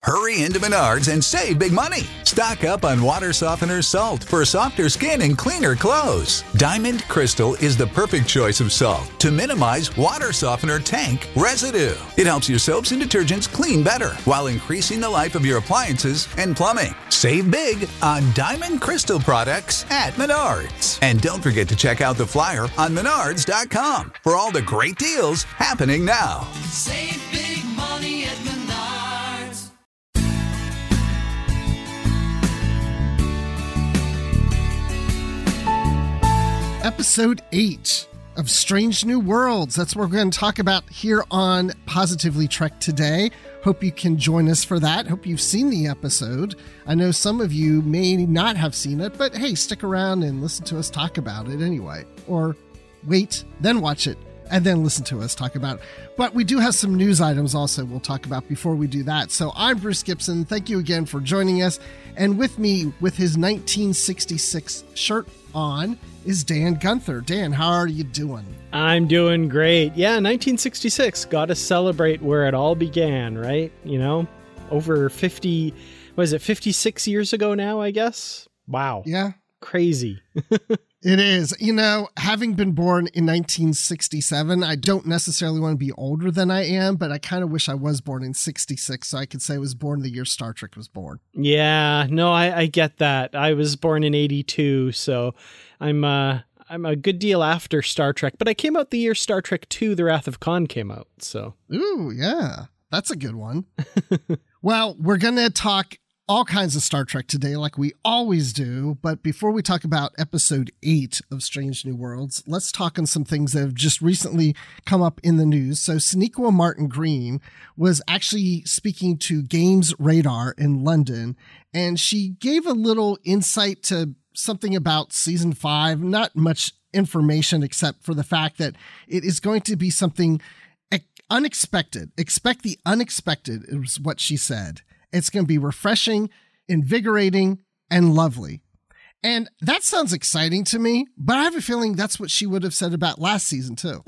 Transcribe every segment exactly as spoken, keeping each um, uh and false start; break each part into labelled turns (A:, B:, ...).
A: Hurry into Menards and save big money. Stock up on water softener salt for softer skin and cleaner clothes. Diamond Crystal is the perfect choice of salt to minimize water softener tank residue. It helps your soaps and detergents clean better while increasing the life of your appliances and plumbing. Save big on Diamond Crystal products at Menards. And don't forget to check out the flyer on menards dot com for all the great deals happening now.
B: Save big money at Menards.
C: Episode eight of Strange New Worlds. That's what we're going to talk about here on Positively Trek today. Hope you can join us for that. Hope you've seen the episode. I know some of you may not have seen it, but hey, stick around and listen to us talk about it anyway. Or wait, then watch it, and then listen to us talk about it. But we do have some news items also we'll talk about before we do that. So I'm Bruce Gibson. Thank you again for joining us. And with me, with his nineteen sixty-six shirt on, is Dan Gunther. Dan, how are you doing?
D: I'm doing great. Yeah, nineteen sixty-six. Got to celebrate where it all began, right? You know, over fifty, what is it, fifty-six years ago now, I guess? Wow.
C: Yeah.
D: Crazy.
C: It is. You know, having been born in nineteen sixty-seven, I don't necessarily want to be older than I am, but I kind of wish I was born in sixty-six so I could say I was born the year Star Trek was born.
D: Yeah, no, I, I get that. I was born in eighty-two, so I'm uh I'm a good deal after Star Trek, but I came out the year Star Trek two, The Wrath of Khan came out, so.
C: Ooh, yeah. That's a good one. Well, we're going to talk all kinds of Star Trek today, like we always do. But before we talk about episode eight of Strange New Worlds, let's talk on some things that have just recently come up in the news. So Sonequa Martin Green was actually speaking to Games Radar in London, and she gave a little insight to something about season five, not much information except for the fact that it is going to be something unexpected. Expect the unexpected is what she said. It's going to be refreshing, invigorating, and lovely. And that sounds exciting to me, but I have a feeling that's what she would have said about last season too.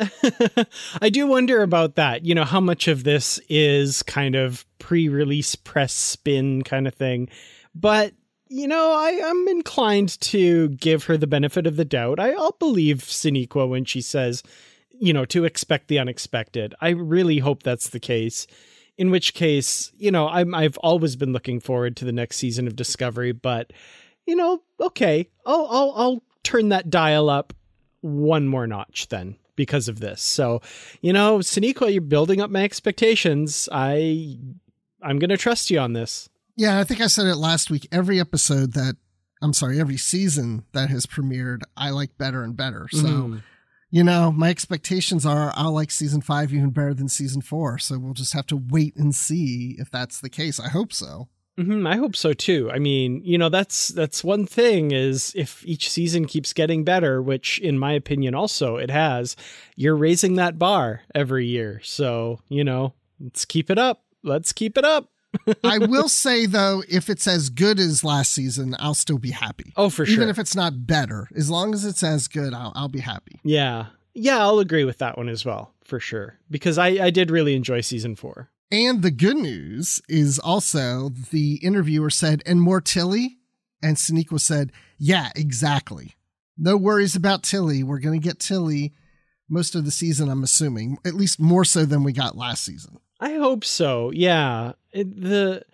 D: I do wonder about that. You know, how much of this is kind of pre-release press spin kind of thing. But, you know, I am inclined to give her the benefit of the doubt. I, I'll believe Sonequa when she says, you know, to expect the unexpected. I really hope that's the case. In which case, you know, I'm, I've always been looking forward to the next season of Discovery, but, you know, okay, I'll, I'll, I'll turn that dial up one more notch then because of this. So, you know, Sonequa, you're building up my expectations. I, I'm going to trust you on this.
C: Yeah, I think I said it last week. Every episode that, I'm sorry, every season that has premiered, I like better and better. So, mm-hmm. You know, my expectations are I'll like season five even better than season four. So we'll just have to wait and see if that's the case. I hope so.
D: Mm-hmm, I hope so, too. I mean, you know, that's that's one thing is if each season keeps getting better, which in my opinion also it has, you're raising that bar every year. So, you know, let's keep it up. Let's keep it up.
C: I will say, though, if it's as good as last season, I'll still be happy.
D: Oh, for sure.
C: Even if it's not better, as long as it's as good, I'll, I'll be happy.
D: Yeah. Yeah, I'll agree with that one as well, for sure. Because I, I did really enjoy season four.
C: And the good news is also the interviewer said, and more Tilly? And Sonequa said, yeah, exactly. No worries about Tilly. We're going to get Tilly most of the season, I'm assuming. At least more so than we got last season.
D: I hope so. Yeah. It, the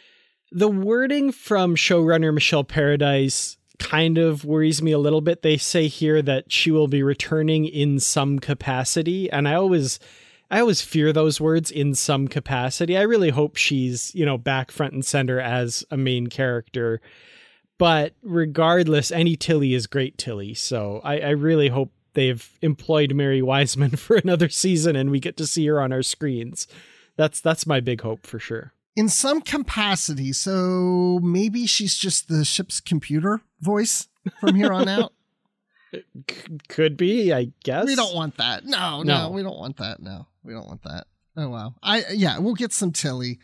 D: the wording from showrunner Michelle Paradise kind of worries me a little bit. They say here that she will be returning in some capacity. And I always I always fear those words, in some capacity. I really hope she's, you know, back front and center as a main character. But regardless, any Tilly is great Tilly. So I, I really hope they've employed Mary Wiseman for another season and we get to see her on our screens. That's that's my big hope for sure.
C: In some capacity, so maybe she's just the ship's computer voice from here on out?
D: C- could be, I guess.
C: We don't want that. No, no, no, we don't want that. No, we don't want that. Oh, wow. I Yeah, we'll get some Tilly.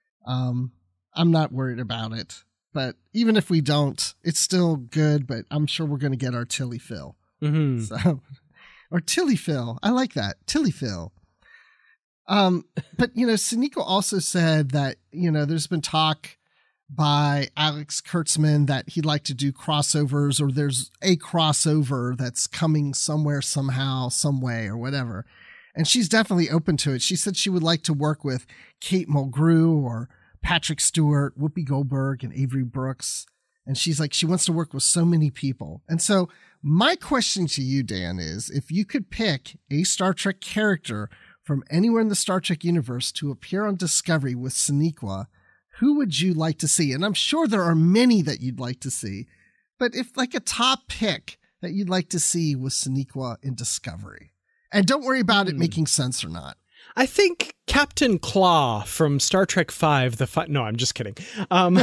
C: Um, I'm not worried about it. But even if we don't, it's still good, but I'm sure we're going to get our Tilly fill.
D: Mm-hmm.
C: So, or Tilly fill. I like that. Tilly fill. Um, but, you know, Sonequa also said that, you know, there's been talk by Alex Kurtzman that he'd like to do crossovers, or there's a crossover that's coming somewhere, somehow, some way, or whatever. And she's definitely open to it. She said she would like to work with Kate Mulgrew or Patrick Stewart, Whoopi Goldberg, and Avery Brooks. And she's like, she wants to work with so many people. And so my question to you, Dan, is if you could pick a Star Trek character from anywhere in the Star Trek universe to appear on Discovery with Sonequa, who would you like to see? And I'm sure there are many that you'd like to see, but if like a top pick that you'd like to see with Sonequa in Discovery, and don't worry about it making sense or not.
D: I think Captain Claw from Star Trek Five. The fi- no, I'm just kidding. Um,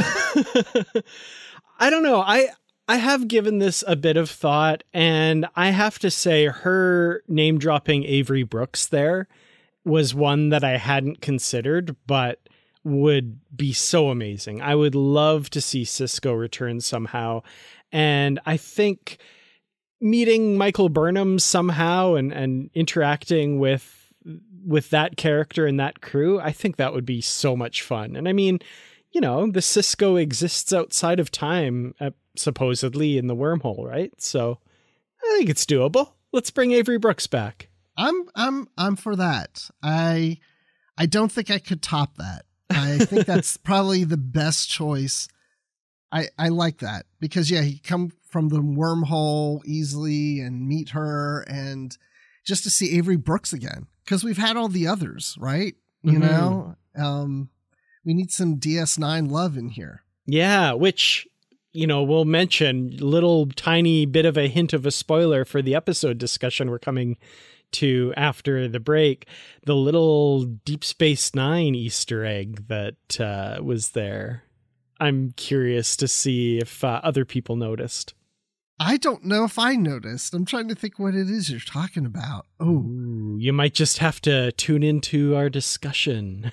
D: I don't know. I I have given this a bit of thought, and I have to say, her name dropping Avery Brooks there was one that I hadn't considered, but would be so amazing. I would love to see Sisko return somehow, and I think meeting Michael Burnham somehow and and interacting with with that character and that crew, I think that would be so much fun. And I mean, you know, the Sisko exists outside of time, uh, supposedly in the wormhole, right? So I think it's doable. Let's bring Avery Brooks back.
C: I'm I'm I'm for that. I I don't think I could top that. I think that's probably the best choice. I I like that because yeah, he come from the wormhole easily and meet her, and just to see Avery Brooks again, because we've had all the others, right? You mm-hmm. know, um, we need some D S nine love in here.
D: Yeah, which, you know, we'll mention little tiny bit of a hint of a spoiler for the episode discussion we're coming to after the break. The little Deep Space Nine Easter egg that uh, was there. I'm curious to see if uh, other people noticed.
C: I don't know if I noticed. I'm trying to think what it is you're talking about. Oh,
D: Ooh, you might just have to tune into our discussion.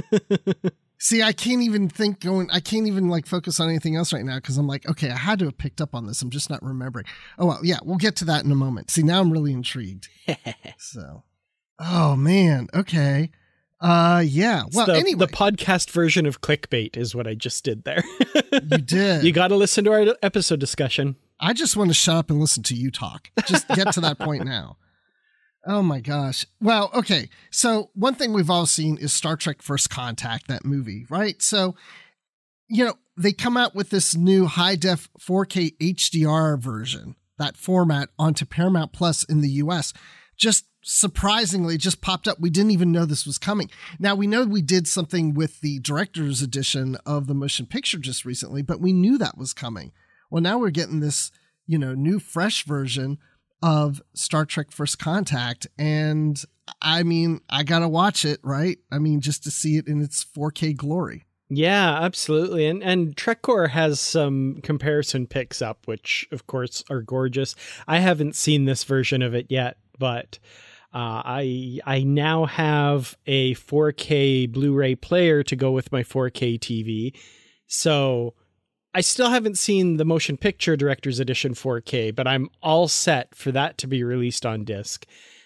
C: See, I can't even think going, I can't even like focus on anything else right now because I'm like, okay, I had to have picked up on this. I'm just not remembering. Oh, well, yeah, we'll get to that in a moment. See, now I'm really intrigued. So, oh man. Okay. Uh, yeah. Well,
D: the,
C: anyway.
D: The podcast version of clickbait is what I just did there.
C: You did.
D: You got to listen to our episode discussion.
C: I just want to shut up and listen to you talk. Just get to that point now. Oh my gosh. Well, okay. So one thing we've all seen is Star Trek First Contact, that movie, right? So, you know, they come out with this new high def four K H D R version, that format onto Paramount Plus in the U S. Just surprisingly just popped up. We didn't even know this was coming. Now we know we did something with the director's edition of the motion picture just recently, but we knew that was coming. Well, now we're getting this, you know, new fresh version of Star Trek First Contact. And I mean, I got to watch it, right? I mean, just to see it in its four K glory.
D: Yeah, absolutely. And and TrekCore has some comparison pics up, which of course are gorgeous. I haven't seen this version of it yet, but uh, I I now have a four K Blu-ray player to go with my four K T V. So I still haven't seen the motion picture director's edition four K, but I'm all set for that to be released on disc.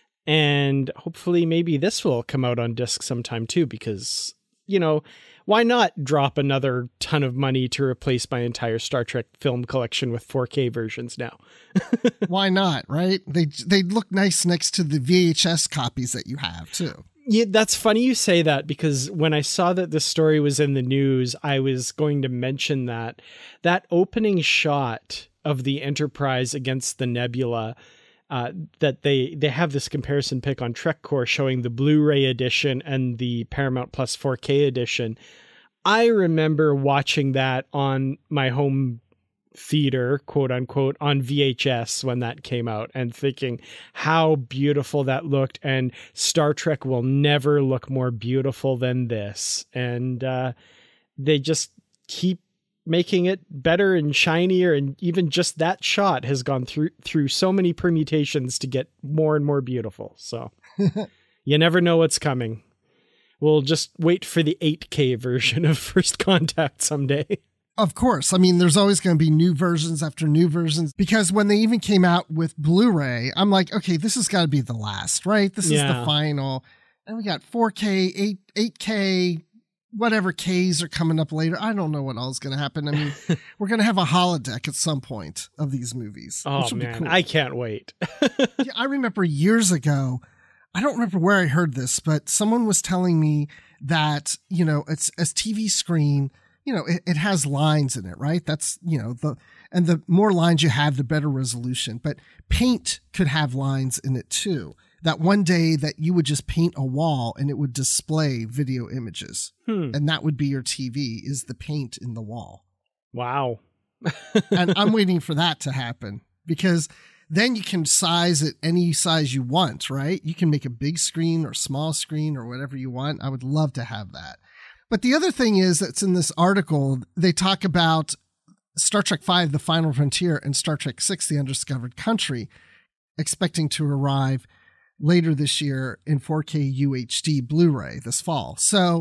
D: And hopefully maybe this will come out on disc sometime too, because, you know, why not drop another ton of money to replace my entire Star Trek film collection with four K versions now?
C: Why not, right? They they look nice next to the V H S copies that you have too.
D: Yeah, that's funny you say that, because when I saw that this story was in the news, I was going to mention that that opening shot of the Enterprise against the Nebula, uh, that they, they have this comparison pic on TrekCore showing the Blu-ray edition and the Paramount Plus four K edition. I remember watching that on my home theater, quote unquote, on V H S when that came out, and thinking how beautiful that looked, and Star Trek will never look more beautiful than this. And uh, they just keep making it better and shinier, and even just that shot has gone through through so many permutations to get more and more beautiful. So you never know what's coming. We'll just wait for the eight K version of First Contact someday.
C: Of course. I mean, there's always going to be new versions after new versions, because when they even came out with Blu-ray, I'm like, okay, this has got to be the last, right? This yeah. is the final. And we got four K, eight, 8K, whatever Ks are coming up later. I don't know what all is going to happen. I mean, we're going to have a holodeck at some point of these movies.
D: Oh, man, cool. I can't wait.
C: Yeah, I remember years ago, I don't remember where I heard this, but someone was telling me that, you know, it's a T V screen, you know, it, it has lines in it, right? That's, you know, the, and the more lines you have, the better resolution. But paint could have lines in it too. That one day that you would just paint a wall and it would display video images. Hmm. And that would be your T V, is the paint in the wall.
D: Wow.
C: And I'm waiting for that to happen, because then you can size it any size you want, right? You can make a big screen or small screen or whatever you want. I would love to have that. But the other thing is that's in this article, they talk about Star Trek five, The Final Frontier, and Star Trek six, The Undiscovered Country, expecting to arrive later this year in four K U H D Blu-ray this fall. So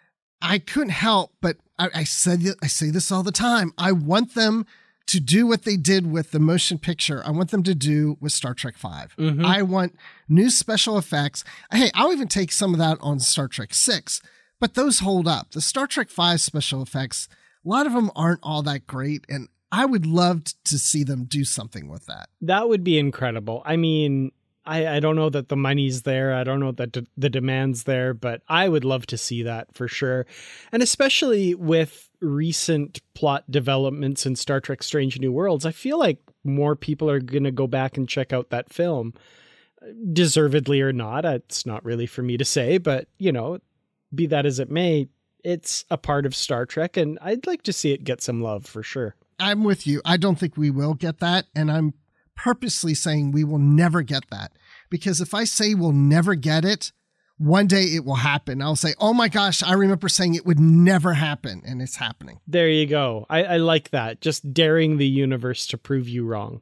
C: I couldn't help, but I, I said I say this all the time. I want them to do what they did with the motion picture. I want them to do with Star Trek five. Mm-hmm. I want new special effects. Hey, I'll even take some of that on Star Trek six, but those hold up. The Star Trek five special effects, a lot of them aren't all that great, and I would love to see them do something with that.
D: That would be incredible. I mean, I, I don't know that the money's there. I don't know that d- the demand's there, but I would love to see that for sure. And especially with recent plot developments in Star Trek Strange New Worlds, I feel like more people are going to go back and check out that film. Deservedly or not, it's not really for me to say, but, you know, be that as it may, it's a part of Star Trek, and I'd like to see it get some love for sure.
C: I'm with you. I don't think we will get that, and I'm purposely saying we will never get that, because if I say we'll never get it, one day it will happen. I'll say, oh my gosh, I remember saying it would never happen, and it's happening.
D: There you go. I, I like that. Just daring the universe to prove you wrong.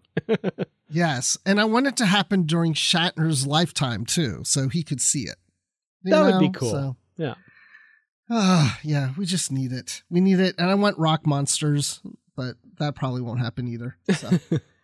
C: Yes. And I want it to happen during Shatner's lifetime too, so he could see it.
D: You that know? would be cool. So,
C: yeah. Uh, yeah, we just need it. We need it. And I want rock monsters, but that probably won't happen either. So.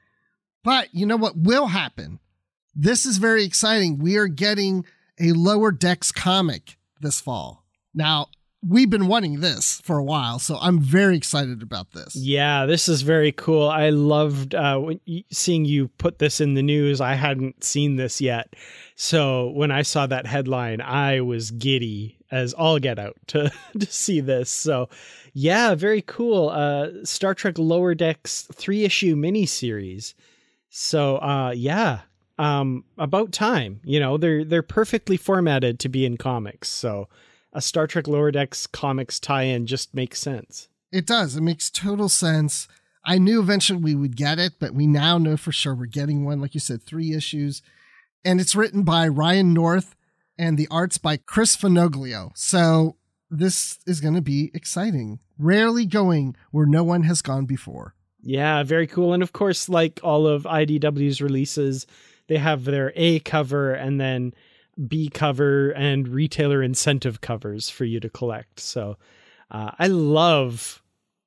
C: But you know what will happen? This is very exciting. We are getting a Lower Decks comic this fall. Now, we've been wanting this for a while, so I'm very excited about this.
D: Yeah, this is very cool. I loved uh, when you, seeing you put this in the news. I hadn't seen this yet. So when I saw that headline, I was giddy as all get out to, to see this. So yeah, very cool. Uh, Star Trek Lower Decks three-issue miniseries. So, uh, yeah, um, about time, you know, they're, they're perfectly formatted to be in comics. So a Star Trek Lower Decks comics tie-in just makes sense.
C: It does. It makes total sense. I knew eventually we would get it, but we now know for sure we're getting one. Like you said, three issues, and it's written by Ryan North and the art's by Chris Finoglio. So this is going to be exciting. Rarely going where no one has gone before.
D: Yeah, very cool. And of course, like all of I D W's releases, they have their A cover and then B cover and retailer incentive covers for you to collect. So uh, I love,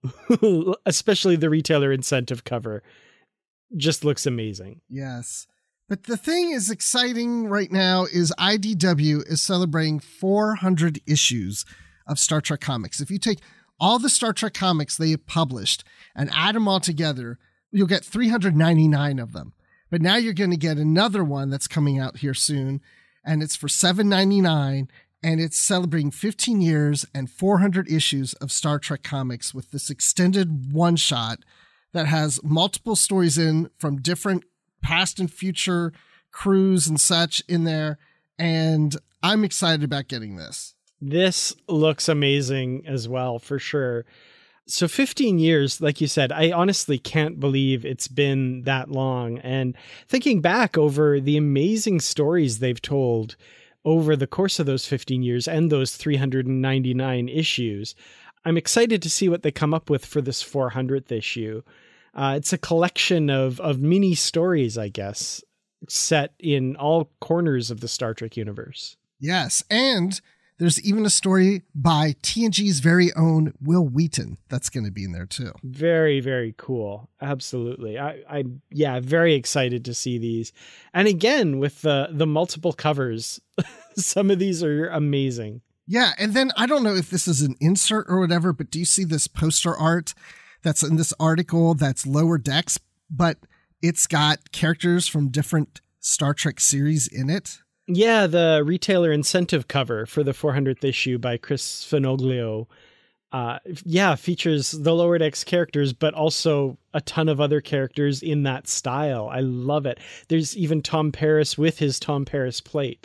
D: especially the retailer incentive cover. Just looks amazing.
C: Yes. But the thing is exciting right now is I D W is celebrating four hundred issues of Star Trek comics. If you take all the Star Trek comics they have published and add them all together, you'll get three hundred ninety-nine of them. But now you're going to get another one that's coming out here soon, and it's for seven ninety-nine, and it's celebrating fifteen years and four hundred issues of Star Trek comics with this extended one-shot that has multiple stories in from different past and future crews and such in there, and I'm excited about getting this.
D: This looks amazing as well, for sure. So fifteen years, like you said, I honestly can't believe it's been that long. And thinking back over the amazing stories they've told over the course of those fifteen years and those three hundred ninety-nine issues, I'm excited to see what they come up with for this four hundredth issue. Uh, it's a collection of, of mini stories, I guess, set in all corners of the Star Trek universe.
C: Yes, and There's even a story by T N G's very own Will Wheaton that's going to be in there too.
D: Very, very cool. Absolutely. I, I, yeah, very excited to see these. And again, with the, the multiple covers, some of these are amazing.
C: Yeah. And then I don't know if this is an insert or whatever, but do you see this poster art that's in this article that's Lower Decks, but it's got characters from different Star Trek series in it?
D: Yeah, the retailer incentive cover for the four hundredth issue by Chris Finoglio. Uh, yeah, features the Lower Decks characters, but also a ton of other characters in that style. I love it. There's even Tom Paris with his Tom Paris plate.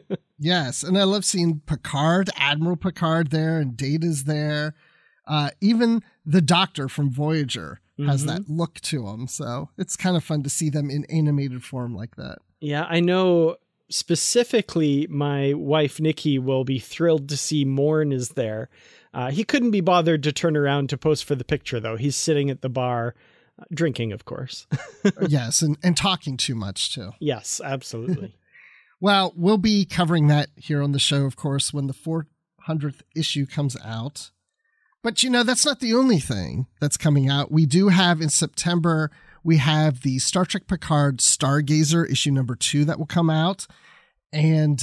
C: Yes, and I love seeing Picard, Admiral Picard there, and Data's there. Uh, even the Doctor from Voyager has mm-hmm. that look to him, so it's kind of fun to see them in animated form like that.
D: Yeah, I know specifically my wife Nikki will be thrilled to see Morn is there. Uh, he couldn't be bothered to turn around to pose for the picture, though. He's sitting at the bar, uh, drinking, of course.
C: Yes, and, and talking too much, too.
D: Yes, absolutely.
C: Well, we'll be covering that here on the show, of course, when the four hundredth issue comes out. But, you know, that's not the only thing that's coming out. We do have in September, we have the Star Trek Picard Stargazer issue number two that will come out. And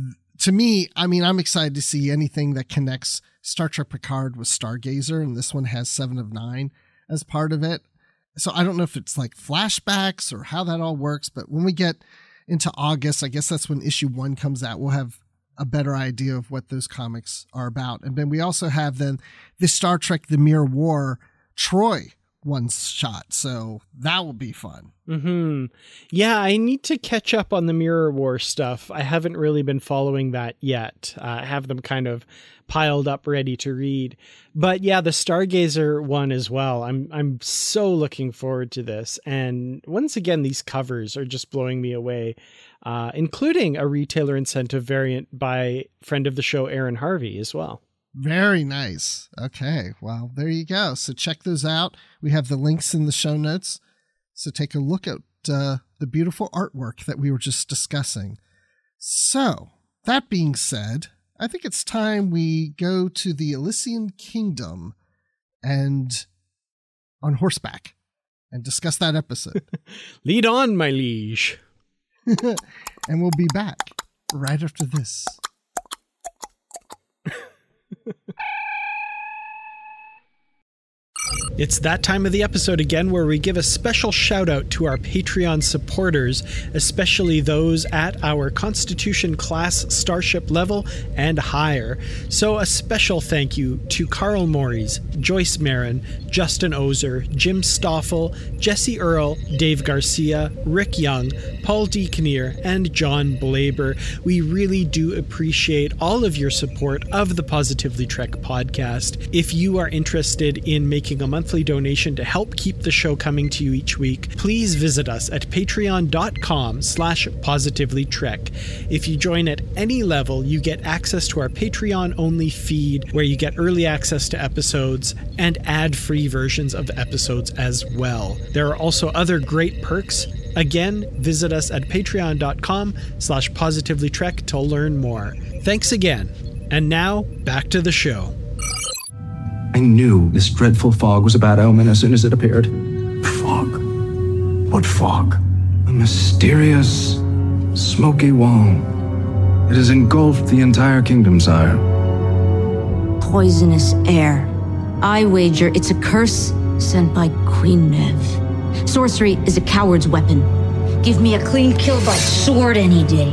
C: to me, I mean, I'm excited to see anything that connects Star Trek Picard with Stargazer. And this one has Seven of Nine as part of it. So I don't know if it's like flashbacks or how that all works. But when we get into August, I guess that's when issue one comes out. We'll have a better idea of what those comics are about. And then we also have then the Star Trek The Mirror War Troy one shot. So that will be fun.
D: Mm-hmm. Yeah, I need to catch up on the Mirror War stuff. I haven't really been following that yet. Uh, I have them kind of piled up ready to read. But yeah, the Stargazer one as well. I'm I'm so looking forward to this. And once again, these covers are just blowing me away, uh, including a retailer incentive variant by friend of the show, Aaron Harvey, as well.
C: Very nice. Okay. Well, there you go. So check those out. We have the links in the show notes. So take a look at uh, the beautiful artwork that we were just discussing. So that being said, I think it's time we go to the Elysian Kingdom and on horseback and discuss that episode.
D: Lead on, my liege.
C: And we'll be back right after this.
D: It's that time of the episode again where we give a special shout out to our Patreon supporters, especially those at our Constitution class starship level and higher. So a special thank you to Carl Morris, Joyce Marin, Justin Ozer, Jim Stoffel, Jesse Earl, Dave Garcia, Rick Young, Paul D. Kinnear, and John Blaber. We really do appreciate all of your support of the Positively Trek podcast. If you are interested in making a monthly donation to help keep the show coming to you each week, please visit us at patreon.com slash positivelytrek. If you join at any level, you get access to our Patreon-only feed, where you get early access to episodes and ad-free versions of episodes as well. There are also other great perks. Again, visit us at patreon.com slash positivelytrek to learn more. Thanks again. And now, back to the show.
E: I knew this dreadful fog was a bad omen as soon as it appeared. Fog? What fog? A mysterious, smoky wall. It has engulfed the entire kingdom, sire.
F: Poisonous air. I wager it's a curse sent by Queen Nev. Sorcery is a coward's weapon. Give me a clean kill by sword any day.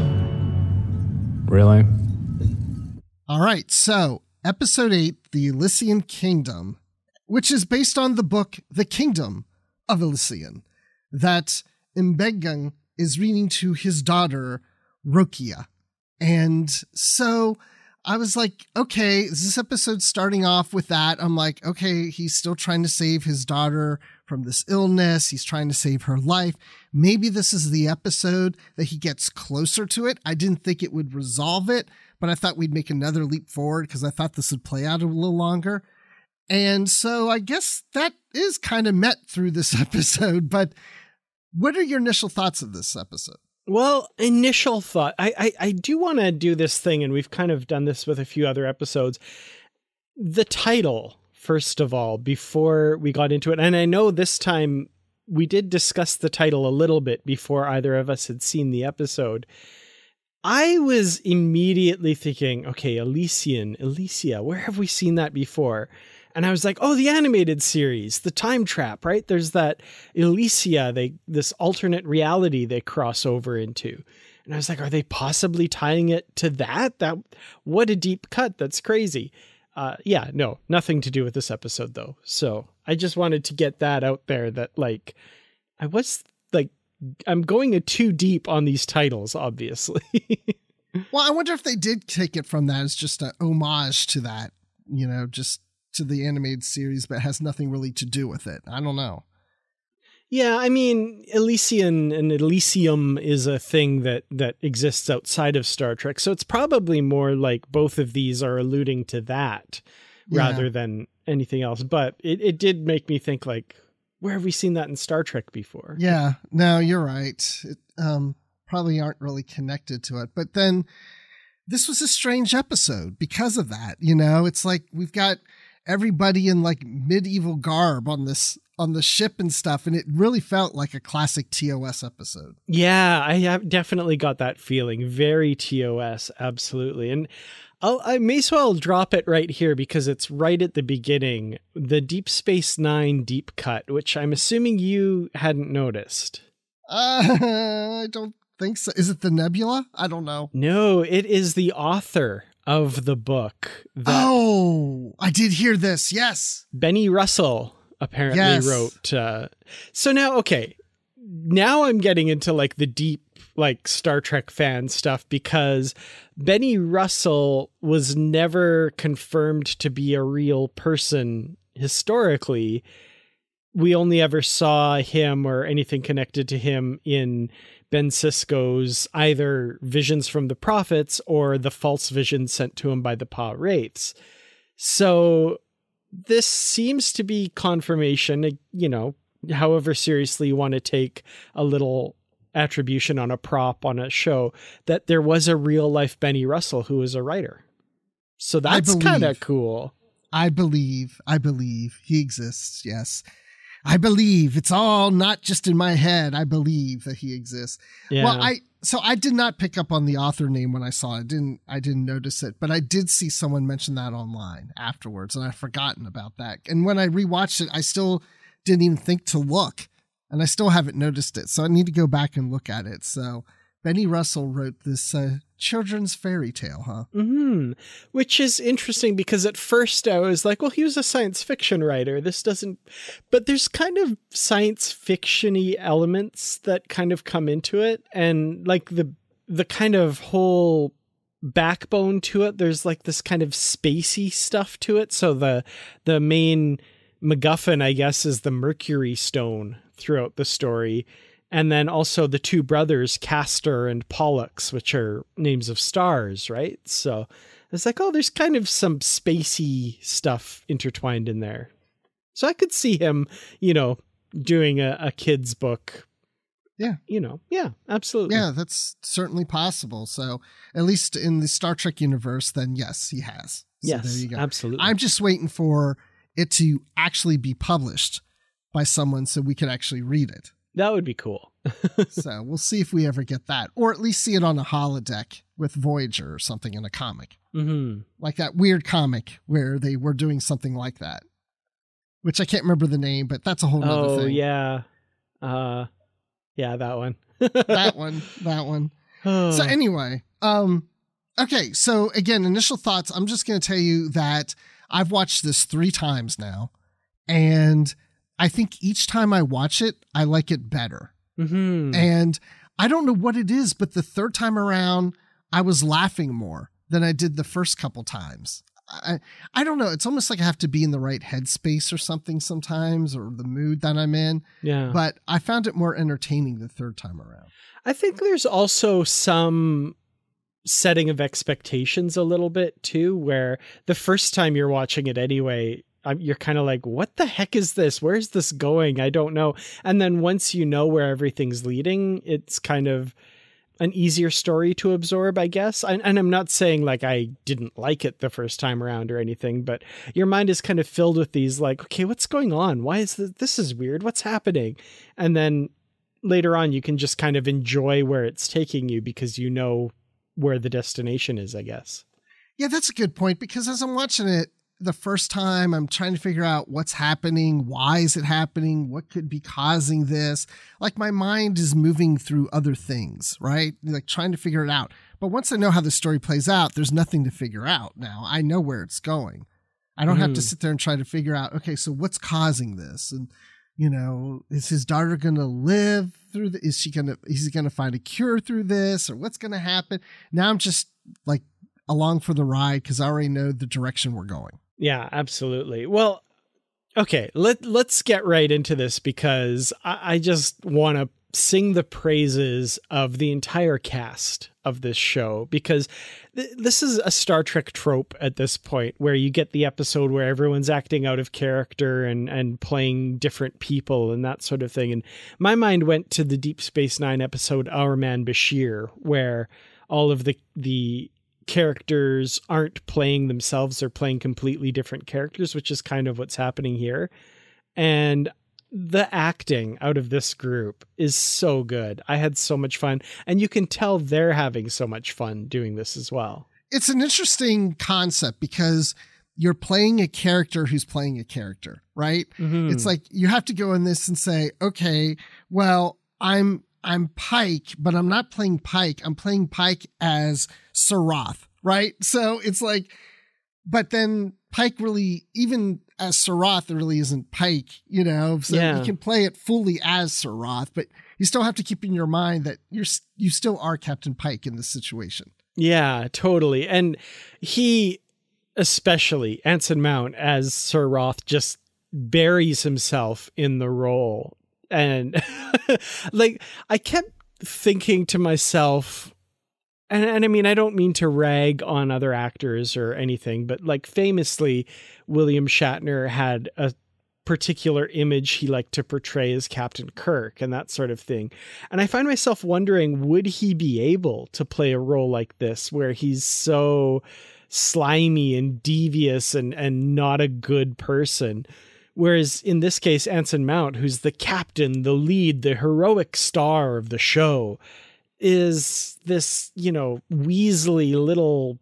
E: Really?
C: All right, so Episode eight, The Elysian Kingdom, which is based on the book The Kingdom of Elysian, that M'Benga is reading to his daughter, Rokia. And so I was like, okay, is this episode starting off with that? I'm like, okay, he's still trying to save his daughter from this illness. He's trying to save her life. Maybe this is the episode that he gets closer to it. I didn't think it would resolve it, but I thought we'd make another leap forward because I thought this would play out a little longer. And so I guess that is kind of met through this episode. But what are your initial thoughts of this episode?
D: Well, initial thought, I, I, I do want to do this thing, and we've kind of done this with a few other episodes. The title, first of all, before we got into it, and I know this time we did discuss the title a little bit before either of us had seen the episode. I was immediately thinking, okay, Elysian, Elysia, where have we seen that before? And I was like, oh, the animated series, the Time Trap, right? There's that Elysia, they this alternate reality they cross over into. And I was like, are they possibly tying it to that? That what a deep cut. That's crazy. Uh, yeah, no, nothing to do with this episode, though. So I just wanted to get that out there that, like, I was like, I'm going a too deep on these titles, obviously.
C: Well, I wonder if they did take it from that as just an homage to that, you know, just to the animated series, but has nothing really to do with it. I don't know.
D: Yeah, I mean, Elysian and Elysium is a thing that, that exists outside of Star Trek. So it's probably more like both of these are alluding to that
C: Yeah.
D: rather than anything else. But it, it did make me think, like, where have we seen that in Star Trek before?
C: Yeah, no, you're right. It, um, probably aren't really connected to it. But then this was a strange episode because of that. You know, it's like we've got everybody in like medieval garb on this on the ship and stuff, and it really felt like a classic T O S episode.
D: Yeah, I have definitely got that feeling. Very T O S, absolutely. And I'll, I may as well drop it right here because it's right at the beginning. The Deep Space Nine deep cut, which I'm assuming you hadn't noticed.
C: Uh, I don't think so. Is it the Nebula? I don't know.
D: No, it is the author of the book. That
C: Oh, I did hear this. Yes.
D: Benny Russell apparently
C: Yes.
D: wrote. Uh, so now, okay, now I'm getting into like the deep, like Star Trek fan stuff because Benny Russell was never confirmed to be a real person historically. We only ever saw him or anything connected to him in Ben Sisko's either Visions from the Prophets or the false vision sent to him by the Pa Wraiths. So this seems to be confirmation, you know, however seriously you want to take a little attribution on a prop on a show, that there was a real life Benny Russell who was a writer. So that's kind of cool.
C: I believe, I believe he exists. Yes. I believe it's all not just in my head. I believe that he exists.
D: Yeah.
C: Well, I, so I did not pick up on the author name when I saw it. I didn't, I didn't notice it, but I did see someone mention that online afterwards and I'd forgotten about that. And when I rewatched it, I still didn't even think to look and I still haven't noticed it. So I need to go back and look at it. So Benny Russell wrote this uh, children's fairy tale, huh?
D: Mm-hmm. Which is interesting because at first I was like, well, he was a science fiction writer. This doesn't, but there's kind of science fiction-y elements that kind of come into it. And like the, the kind of whole backbone to it, there's like this kind of spacey stuff to it. So the, the main MacGuffin, I guess, is the Mercury stone throughout the story. And then also the two brothers, Castor and Pollux, which are names of stars, right? So it's like, oh, there's kind of some spacey stuff intertwined in there. So I could see him, you know, doing a, a kid's book.
C: Yeah.
D: You know, yeah, absolutely.
C: Yeah, that's certainly possible. So at least in the Star Trek universe, then yes, he has. So
D: yes,
C: there you go.
D: absolutely.
C: I'm just waiting for it to actually be published by someone so we can actually read it.
D: That would be cool.
C: So we'll see if we ever get that, or at least see it on a holodeck with Voyager or something in a comic.
D: Mm-hmm.
C: Like that weird comic where they were doing something like that, which I can't remember the name, but that's a whole nother
D: Oh,
C: thing.
D: yeah. Uh, yeah, that one.
C: that one, that one.
D: Oh.
C: So anyway, um, okay. So again, initial thoughts. I'm just going to tell you that I've watched this three times now, and I think each time I watch it, I like it better.
D: Mm-hmm.
C: And I don't know what it is, but the third time around, I was laughing more than I did the first couple times. I, I don't know. It's almost like I have to be in the right headspace or something sometimes, or the mood that I'm in.
D: Yeah.
C: But I found it more entertaining the third time around.
D: I think there's also some setting of expectations a little bit too, where the first time you're watching it anyway, you're kind of like, what the heck is this? Where's this going? I don't know. And then once you know where everything's leading, it's kind of an easier story to absorb, I guess. And, and I'm not saying like I didn't like it the first time around or anything, but your mind is kind of filled with these like, okay, what's going on? Why is this? This is weird. What's happening? And then later on, you can just kind of enjoy where it's taking you because you know where the destination is, I guess.
C: Yeah, that's a good point, because as I'm watching it the first time, I'm trying to figure out what's happening. Why is it happening? What could be causing this? Like, my mind is moving through other things, right? Like trying to figure it out. But once I know how the story plays out, there's nothing to figure out now. I know where it's going. I don't mm. have to sit there and try to figure out, okay, so what's causing this? And, you know, is his daughter going to live through the, is she going to, is he going to find a cure through this, or what's going to happen? Now I'm just like along for the ride because I already know the direction we're going.
D: Yeah, absolutely. Well, okay, let, let's get right into this, because I, I just want to sing the praises of the entire cast of this show, because th- this is a Star Trek trope at this point, where you get the episode where everyone's acting out of character and, and playing different people and that sort of thing. And my mind went to the Deep Space Nine episode, Our Man Bashir, where all of the the characters aren't playing themselves, they're playing completely different characters, which is kind of what's happening here. And the acting out of this group is so good. I had so much fun, and you can tell they're having so much fun doing this as well.
C: It's an interesting concept because you're playing a character who's playing a character, right? Mm-hmm. It's like you have to go in this and say, okay, well, I'm I'm Pike, but I'm not playing Pike. I'm playing Pike as Sarath, right? So it's like, but then Pike really, even as Sarath, really isn't Pike, you know? So yeah. You can play it fully as Sarath, but you still have to keep in your mind that you're you still are Captain Pike in this situation.
D: Yeah, totally. And he, especially Anson Mount as Sarath, just buries himself in the role. And like, I kept thinking to myself, and, and I mean, I don't mean to rag on other actors or anything, but like famously, William Shatner had a particular image he liked to portray as Captain Kirk and that sort of thing. And I find myself wondering, would he be able to play a role like this where he's so slimy and devious and, and not a good person? Whereas in this case, Anson Mount, who's the captain, the lead, the heroic star of the show, is this, you know, weaselly little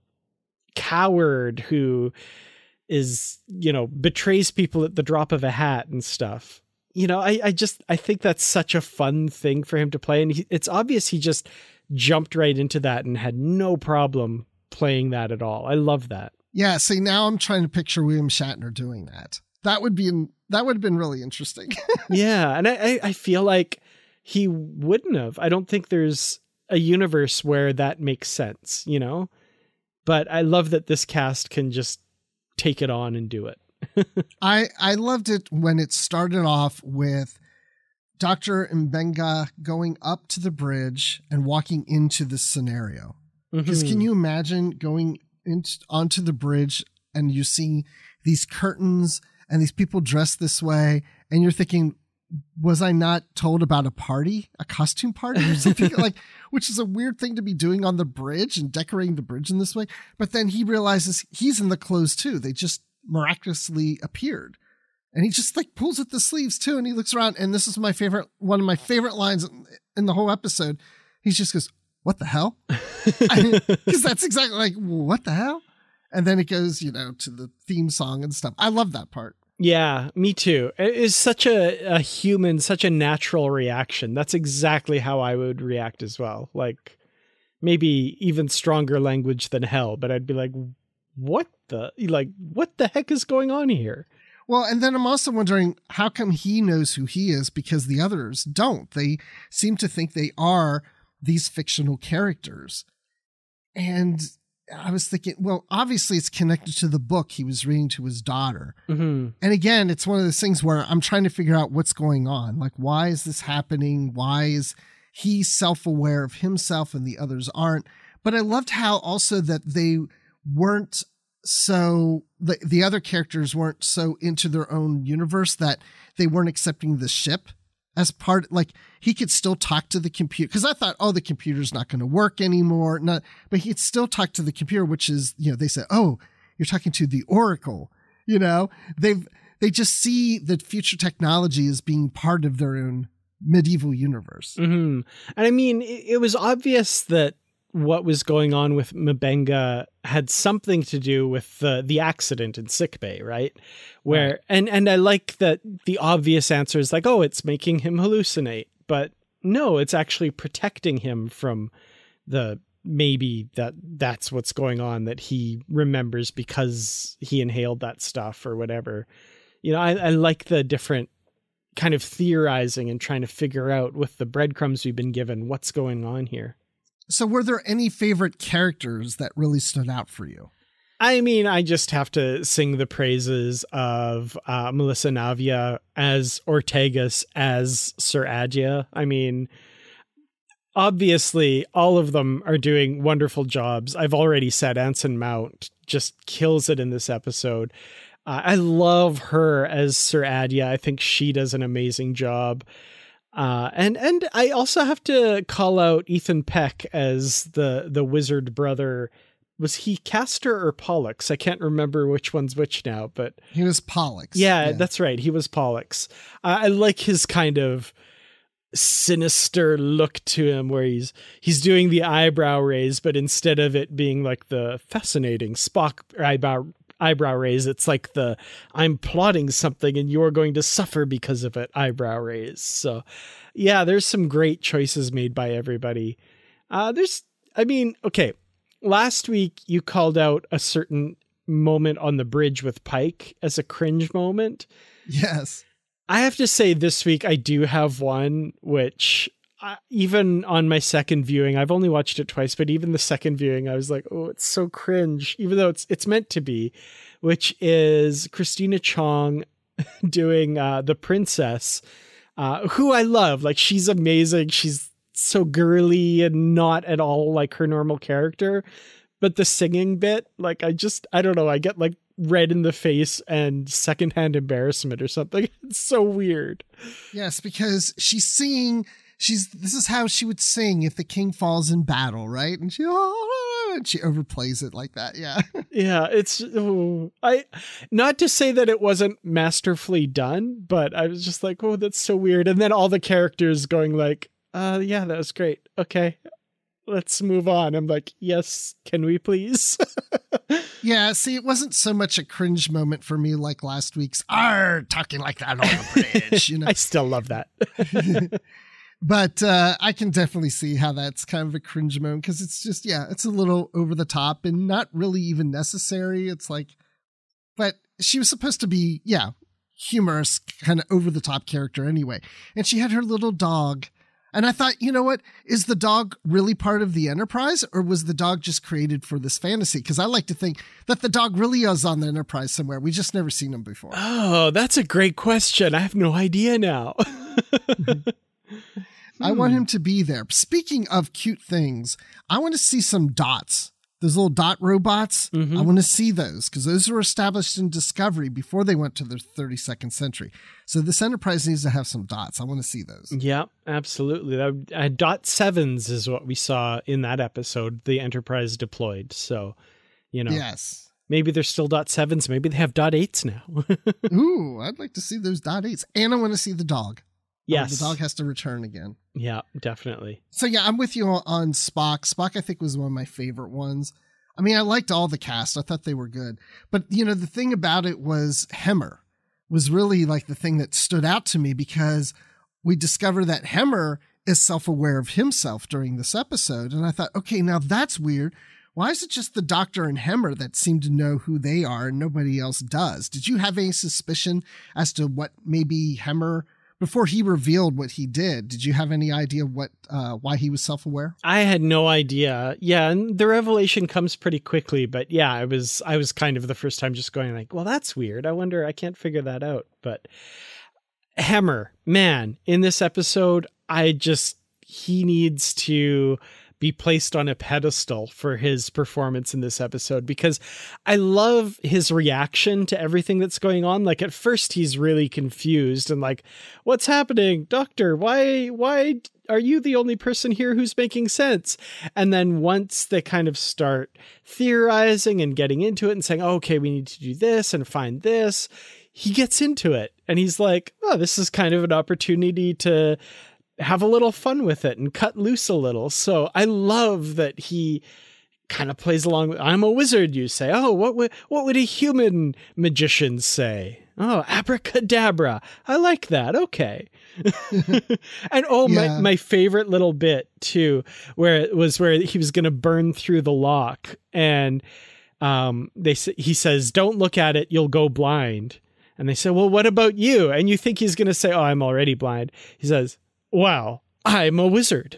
D: coward who is, you know, betrays people at the drop of a hat and stuff. You know, I, I just, I think that's such a fun thing for him to play. And he, it's obvious he just jumped right into that and had no problem playing that at all. I love that.
C: Yeah. See, now I'm trying to picture William Shatner doing that. That would be, that would have been really interesting.
D: Yeah. And I, I feel like he wouldn't have. I don't think there's a universe where that makes sense, you know, but I love that this cast can just take it on and do it.
C: I, I loved it when it started off with Doctor Mbenga going up to the bridge and walking into this scenario. Because mm-hmm. Can you imagine going into, onto the bridge and you see these curtains and these people dressed this way, and you're thinking, was I not told about a party, a costume party or something? Like, which is a weird thing to be doing on the bridge and decorating the bridge in this way. But then he realizes he's in the clothes too. They just miraculously appeared. And he just like pulls at the sleeves too. And he looks around, and this is my favorite, one of my favorite lines in the whole episode. He just goes, "What the hell?" Because that's exactly like, what the hell? And then it goes, you know, to the theme song and stuff. I love that part.
D: Yeah, me too. It is such a, a human, such a natural reaction. That's exactly how I would react as well. Like, maybe even stronger language than hell, but I'd be like, what the, like, what the heck is going on here?
C: Well, and then I'm also wondering, how come he knows who he is because the others don't? They seem to think they are these fictional characters. And I was thinking, well, obviously it's connected to the book he was reading to his daughter. Mm-hmm. And again, it's one of those things where I'm trying to figure out what's going on. Like, why is this happening? Why is he self-aware of himself and the others aren't? But I loved how also that they weren't so, the, the other characters weren't so into their own universe that they weren't accepting the ship. as part, like he could still talk to the computer. Cause I thought, oh, the computer's not going to work anymore. Not, but he'd still talk to the computer, which is, you know, they said, oh, you're talking to the Oracle, you know, they've, they just see that future technology as being part of their own medieval universe.
D: Mm-hmm. And I mean, it, it was obvious that what was going on with M'Benga had something to do with the the accident in sickbay, right? Where right. and and I like that the obvious answer is like, oh, it's making him hallucinate, but no, it's actually protecting him from the maybe that that's what's going on, that he remembers because he inhaled that stuff or whatever. You know, I, I like the different kind of theorizing and trying to figure out with the breadcrumbs we've been given what's going on here.
C: So were there any favorite characters that really stood out for you?
D: I mean, I just have to sing the praises of uh, Melissa Navia as Ortegas as Sir Adia. I mean, obviously, all of them are doing wonderful jobs. I've already said Anson Mount just kills it in this episode. Uh, I love her as Sir Adia. I think she does an amazing job. Uh, and and I also have to call out Ethan Peck as the the wizard brother. Was he Castor or Pollux? I can't remember which one's which now, but
C: he was Pollux.
D: Yeah, yeah. That's right. He was Pollux. Uh, I like his kind of sinister look to him, where he's he's doing the eyebrow raise, but instead of it being like the fascinating Spock eyebrow eyebrow raise, it's like the I'm plotting something and you're going to suffer because of it eyebrow raise. So yeah, there's some great choices made by everybody. Uh, there's, I mean, okay. Last week you called out a certain moment on the bridge with Pike as a cringe moment.
C: Yes.
D: I have to say this week I do have one, which uh, even on my second viewing, I've only watched it twice, but even the second viewing, I was like, oh, it's so cringe, even though it's, it's meant to be, which is Christina Chong doing uh, the princess, uh, who I love. Like, she's amazing. She's so girly and not at all like her normal character, but the singing bit, like, I just, I don't know, I get like red in the face and secondhand embarrassment or something. It's so weird.
C: Yes, because she's singing, she's, this is how she would sing if the king falls in battle, right? And she, oh, and she overplays it like that. Yeah.
D: Yeah. It's, oh, I, not to say that it wasn't masterfully done, but I was just like, oh, that's so weird. And then all the characters going like, uh, yeah, that was great. Okay, let's move on. I'm like, yes, can we please?
C: Yeah, see, it wasn't so much a cringe moment for me like last week's "Arr, talking like that on the bridge." You know,
D: I still love that.
C: But uh, I can definitely see how that's kind of a cringe moment, because it's just, yeah, it's a little over the top and not really even necessary. It's like, but she was supposed to be, yeah, humorous, kind of over the top character anyway. And she had her little dog. And I thought, you know what? Is the dog really part of the Enterprise, or was the dog just created for this fantasy? Because I like to think that the dog really is on the Enterprise somewhere. We just never seen him before.
D: Oh, that's a great question. I have no idea now.
C: I want him to be there. Speaking of cute things, I want to see some dots. Those little dot robots, mm-hmm. I want to see those, because those were established in Discovery before they went to the thirty-second century. So this Enterprise needs to have some dots. I want to see those.
D: Yeah, absolutely. That, uh, dot sevens is what we saw in that episode, the Enterprise deployed. So, you know,
C: yes,
D: maybe they're still dot sevens. Maybe they have dot eights now.
C: Ooh, I'd like to see those dot eights. And I want to see the dog.
D: Yes.
C: Oh, the dog has to return again.
D: Yeah, definitely.
C: So yeah, I'm with you on Spock. Spock, I think, was one of my favorite ones. I mean, I liked all the cast. I thought they were good. But, you know, the thing about it was Hemmer was really like the thing that stood out to me, because we discover that Hemmer is self-aware of himself during this episode. And I thought, okay, now that's weird. Why is it just the Doctor and Hemmer that seem to know who they are and nobody else does? Did you have any suspicion as to what maybe Hemmer, before he revealed what he did, did you have any idea what uh, why he was self-aware?
D: I had no idea. Yeah, and the revelation comes pretty quickly. But yeah, I was I was kind of the first time just going like, well, that's weird. I wonder, I can't figure that out. But Hemmer, man, in this episode, I just, he needs to be placed on a pedestal for his performance in this episode, because I love his reaction to everything that's going on. Like at first he's really confused and like, what's happening? Doctor, why, why are you the only person here who's making sense? And then once they kind of start theorizing and getting into it and saying, oh, okay, we need to do this and find this, he gets into it and he's like, oh, this is kind of an opportunity to have a little fun with it and cut loose a little. So I love that he kind of plays along with, I'm a wizard, you say. Oh, what would, what would a human magician say? Oh, abracadabra. I like that. Okay. And oh, yeah. my, my favorite little bit too, where it was where he was going to burn through the lock and um, they he says, don't look at it. You'll go blind. And they say, well, what about you? And you think he's going to say, oh, I'm already blind. He says, wow, I'm a wizard.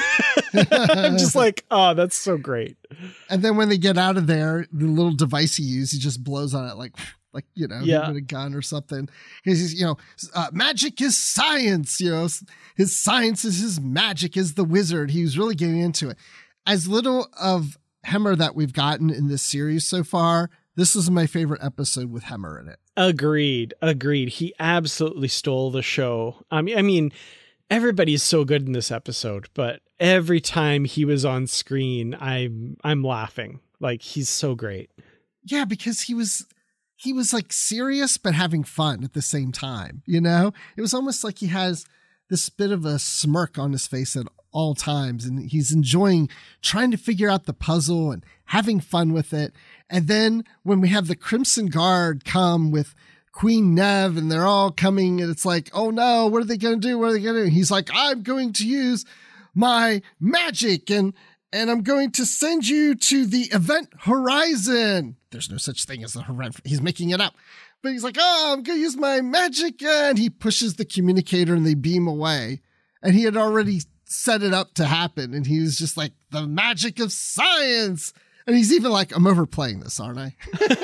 D: I'm just like, oh, that's so great.
C: And then when they get out of there, the little device he used, he just blows on it like, like, you know,
D: yeah.
C: with a gun or something. He's, you know, uh, magic is science, you know, his science is his magic is the wizard. He was really getting into it. As little of Hemmer that we've gotten in this series so far, this is my favorite episode with Hemmer in it.
D: Agreed. Agreed. He absolutely stole the show. I mean, I mean, everybody's so good in this episode, but every time he was on screen, I'm I'm laughing. Like he's so great.
C: Yeah, because he was he was like serious but having fun at the same time, you know? It was almost like he has this bit of a smirk on his face at all times and he's enjoying trying to figure out the puzzle and having fun with it. And then when we have the Crimson Guard come with Queen Nev and they're all coming and it's like, oh no, what are they going to do? What are they going to do? He's like, I'm going to use my magic and, and I'm going to send you to the event horizon. There's no such thing as the horizon. He's making it up, but he's like, oh, I'm going to use my magic. And he pushes the communicator and they beam away. And he had already set it up to happen. And he was just like, the magic of science. And he's even like, I'm overplaying this, aren't I?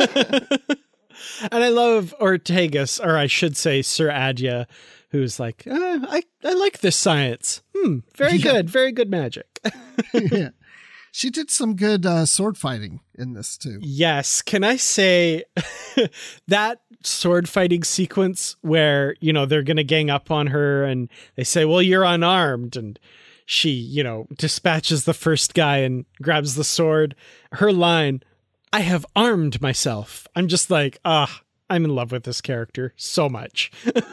D: And I love Ortegas, or I should say Sir Adya, who's like, uh, I, I like this science. Hmm, very yeah. good, very good magic.
C: Yeah. She did some good uh, sword fighting in this too.
D: Yes. Can I say that sword fighting sequence where, you know, they're going to gang up on her and they say, well, you're unarmed. And she, you know, dispatches the first guy and grabs the sword. Her line, I have armed myself. I'm just like, ah, I'm in love with this character so much.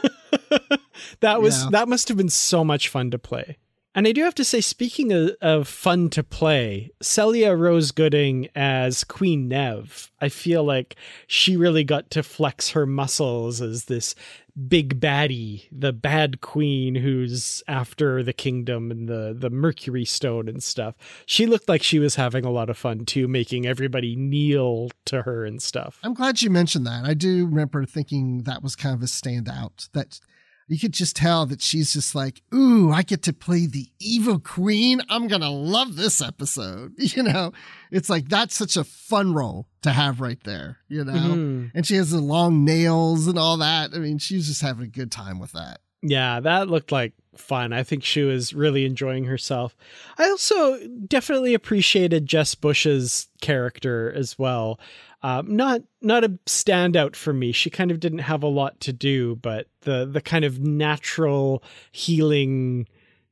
D: That was, yeah. that must have been so much fun to play. And I do have to say, speaking of, of fun to play, Celia Rose Gooding as Queen Nev, I feel like she really got to flex her muscles as this big baddie, the bad queen who's after the kingdom and the, the Mercury Stone and stuff. She looked like she was having a lot of fun too, making everybody kneel to her and stuff.
C: I'm glad you mentioned that. I do remember thinking that was kind of a standout, that you could just tell that she's just like, ooh, I get to play the evil queen. I'm going to love this episode. You know, it's like, that's such a fun role to have right there, you know, mm-hmm. And she has the long nails and all that. I mean, she's just having a good time with that.
D: Yeah, that looked like fun. I think she was really enjoying herself. I also definitely appreciated Jess Bush's character as well. Um, not not a standout for me. She kind of didn't have a lot to do, but the the kind of natural healing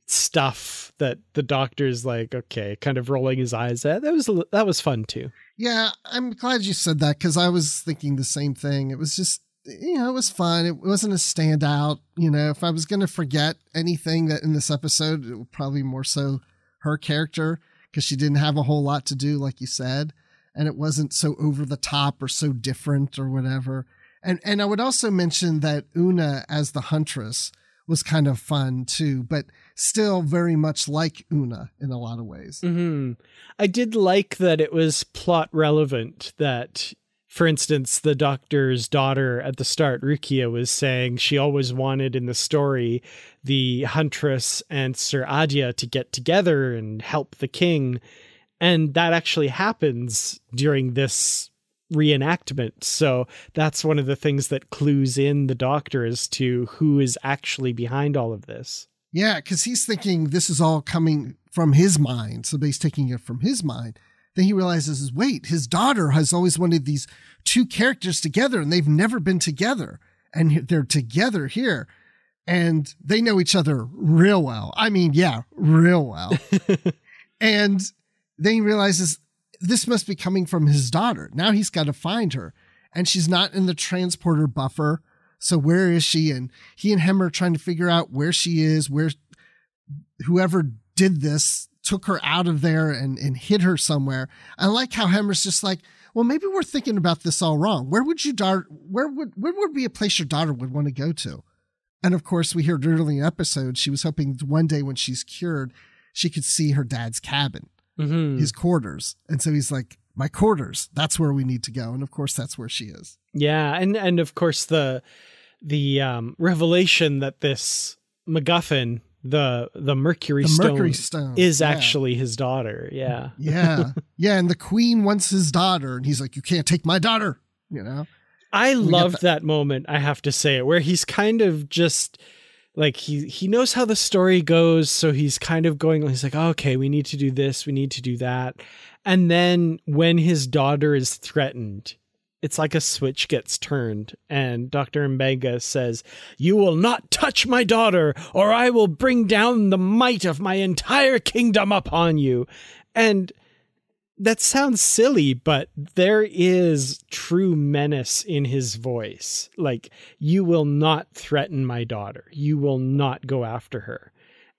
D: stuff that the doctor's like, okay, kind of rolling his eyes at, that was that was fun too.
C: Yeah, I'm glad you said that because I was thinking the same thing. It was just, you know, it was fun. It wasn't a standout. You know, if I was going to forget anything that in this episode, it would probably more so her character because she didn't have a whole lot to do, like you said. And it wasn't so over the top or so different or whatever. And and I would also mention that Una as the Huntress was kind of fun too, but still very much like Una in a lot of ways.
D: Mm-hmm. I did like that it was plot relevant, that, for instance, the doctor's daughter at the start, Rukia, was saying she always wanted in the story the Huntress and Sir Adya to get together and help the king. And that actually happens during this reenactment. So that's one of the things that clues in the doctor as to who is actually behind all of this.
C: Yeah, because he's thinking this is all coming from his mind. Somebody's taking it from his mind. Then he realizes, wait, his daughter has always wanted these two characters together and they've never been together. And they're together here and they know each other real well. I mean, yeah, real well. And then he realizes this must be coming from his daughter. Now he's got to find her and she's not in the transporter buffer. So where is she? And he and Hemmer are trying to figure out where she is, where whoever did this took her out of there and, and hid her somewhere. I like how Hemmer's just like, well, maybe we're thinking about this all wrong. Where would you daughter, where would, where would be a place your daughter would want to go to? And of course, we heard early in the episode, she was hoping one day when she's cured, she could see her dad's cabin, mm-hmm. his quarters. And so he's like, my quarters, that's where we need to go. And of course, that's where she is.
D: Yeah. And, and of course, the, the um, revelation that this MacGuffin, the the Mercury,
C: the
D: stone,
C: Mercury stone
D: is
C: yeah.
D: actually his daughter. Yeah.
C: Yeah. Yeah. And the queen wants his daughter. And he's like, you can't take my daughter. You know,
D: I loved that moment. I have to say it, where he's kind of just like, he, he knows how the story goes. So he's kind of going, he's like, oh, okay, we need to do this. We need to do that. And then when his daughter is threatened, it's like a switch gets turned and Doctor Mbenga says, you will not touch my daughter or I will bring down the might of my entire kingdom upon you. And that sounds silly, but there is true menace in his voice. Like, you will not threaten my daughter. You will not go after her.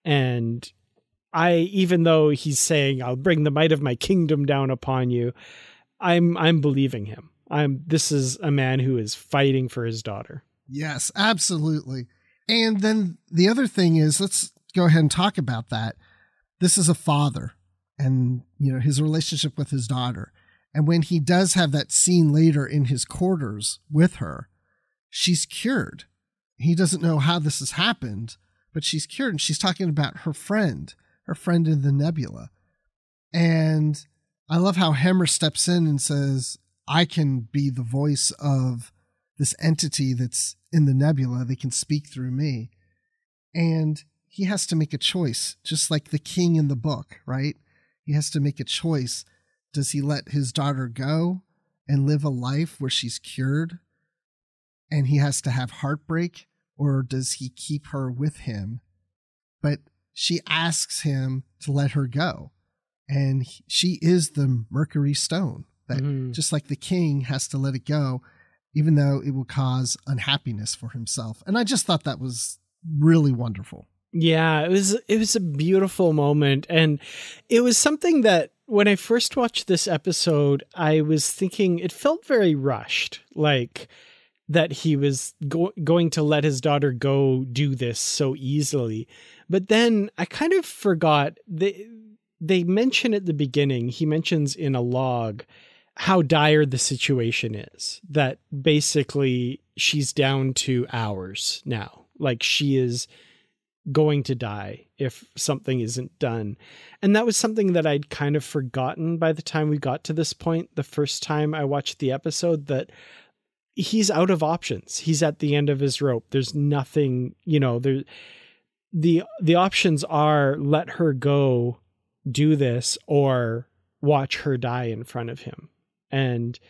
D: And I, even though he's saying, I'll bring the might of my kingdom down upon you, I'm, I'm believing him. I'm, this is a man who is fighting for his daughter.
C: Yes, absolutely. And then the other thing is, let's go ahead and talk about that. This is a father and, you know, his relationship with his daughter. And when he does have that scene later in his quarters with her, she's cured. He doesn't know how this has happened, but she's cured. And she's talking about her friend, her friend in the nebula. And I love how Hemmer steps in and says, I can be the voice of this entity that's in the nebula. They can speak through me. And he has to make a choice, just like the king in the book, right? He has to make a choice. Does he let his daughter go and live a life where she's cured and he has to have heartbreak, or does he keep her with him? But she asks him to let her go. And he, she is the Mercury stone. That mm-hmm. just like the king has to let it go, even though it will cause unhappiness for himself. And I just thought that was really wonderful.
D: Yeah, it was, it was a beautiful moment. And it was something that when I first watched this episode, I was thinking it felt very rushed, like that he was go- going to let his daughter go do this so easily. But then I kind of forgot, they, they mention at the beginning, he mentions in a log how dire the situation is, that basically she's down to hours now. Like, she is going to die if something isn't done. And that was something that I'd kind of forgotten by the time we got to this point. The first time I watched the episode, that he's out of options. He's at the end of his rope. There's nothing, you know, there, the, the options are let her go do this or watch her die in front of him. And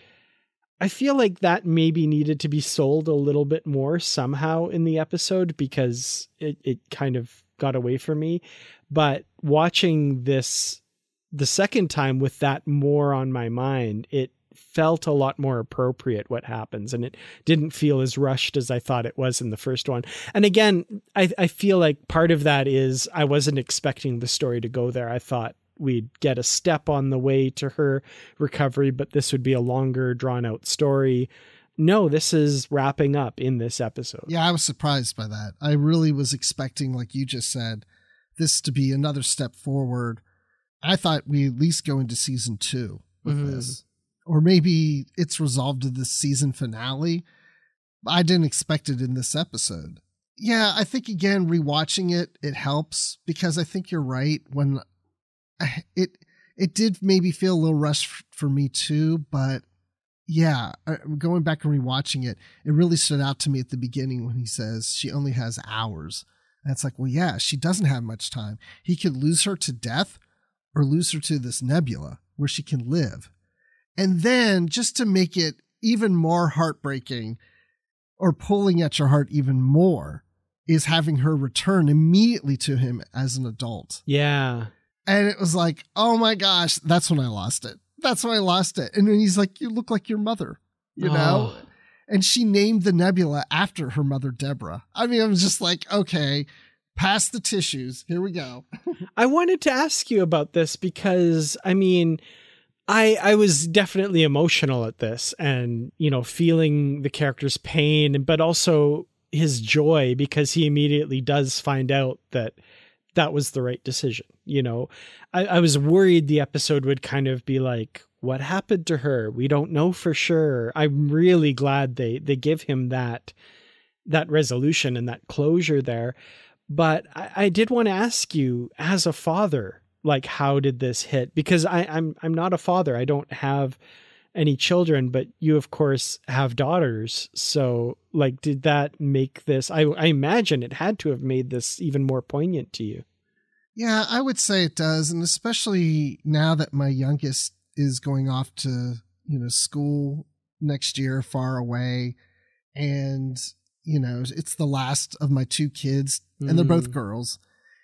D: I feel like that maybe needed to be sold a little bit more somehow in the episode, because it, it kind of got away from me. But watching this the second time with that more on my mind, it felt a lot more appropriate what happens. And it didn't feel as rushed as I thought it was in the first one. And again, I, I feel like part of that is I wasn't expecting the story to go there. I thought we'd get a step on the way to her recovery, but this would be a longer, drawn out story. No, this is wrapping up in this episode.
C: Yeah, I was surprised by that. I really was expecting, like you just said, this to be another step forward. I thought we at least go into season two with mm-hmm. this. Or maybe it's resolved to the season finale. I didn't expect it in this episode. Yeah, I think, again, rewatching it, it helps, because I think you're right. When it it did maybe feel a little rushed for me too, but yeah, going back and rewatching it, it really stood out to me at the beginning when he says she only has hours And it's like, well, yeah, she doesn't have much time. He could lose her to death or lose her to this nebula where she can live. And then just to make it even more heartbreaking or pulling at your heart even more is having her return immediately to him as an adult.
D: Yeah.
C: And it was like, oh my gosh, that's when I lost it. That's when I lost it. And then he's like, you look like your mother, you know?
D: Oh.
C: And she named the nebula after her mother, Deborah. I mean, I was just like, okay, pass the tissues. Here we go.
D: I wanted to ask you about this because, I mean, I I was definitely emotional at this and, you know, feeling the character's pain, but also his joy because he immediately does find out that that was the right decision. You know, I, I was worried the episode would kind of be like, what happened to her? We don't know for sure. I'm really glad they, they give him that, that resolution and that closure there. But I, I did want to ask you as a father, like, how did this hit? Because I, I'm, I'm not a father. I don't have any children, but you of course have daughters. So like, did that make this, I, I imagine it had to have made this even more poignant to you.
C: Yeah, I would say it does. And especially now that my youngest is going off to, you know, school next year far away. And, you know, it's the last of my two kids and they're both girls.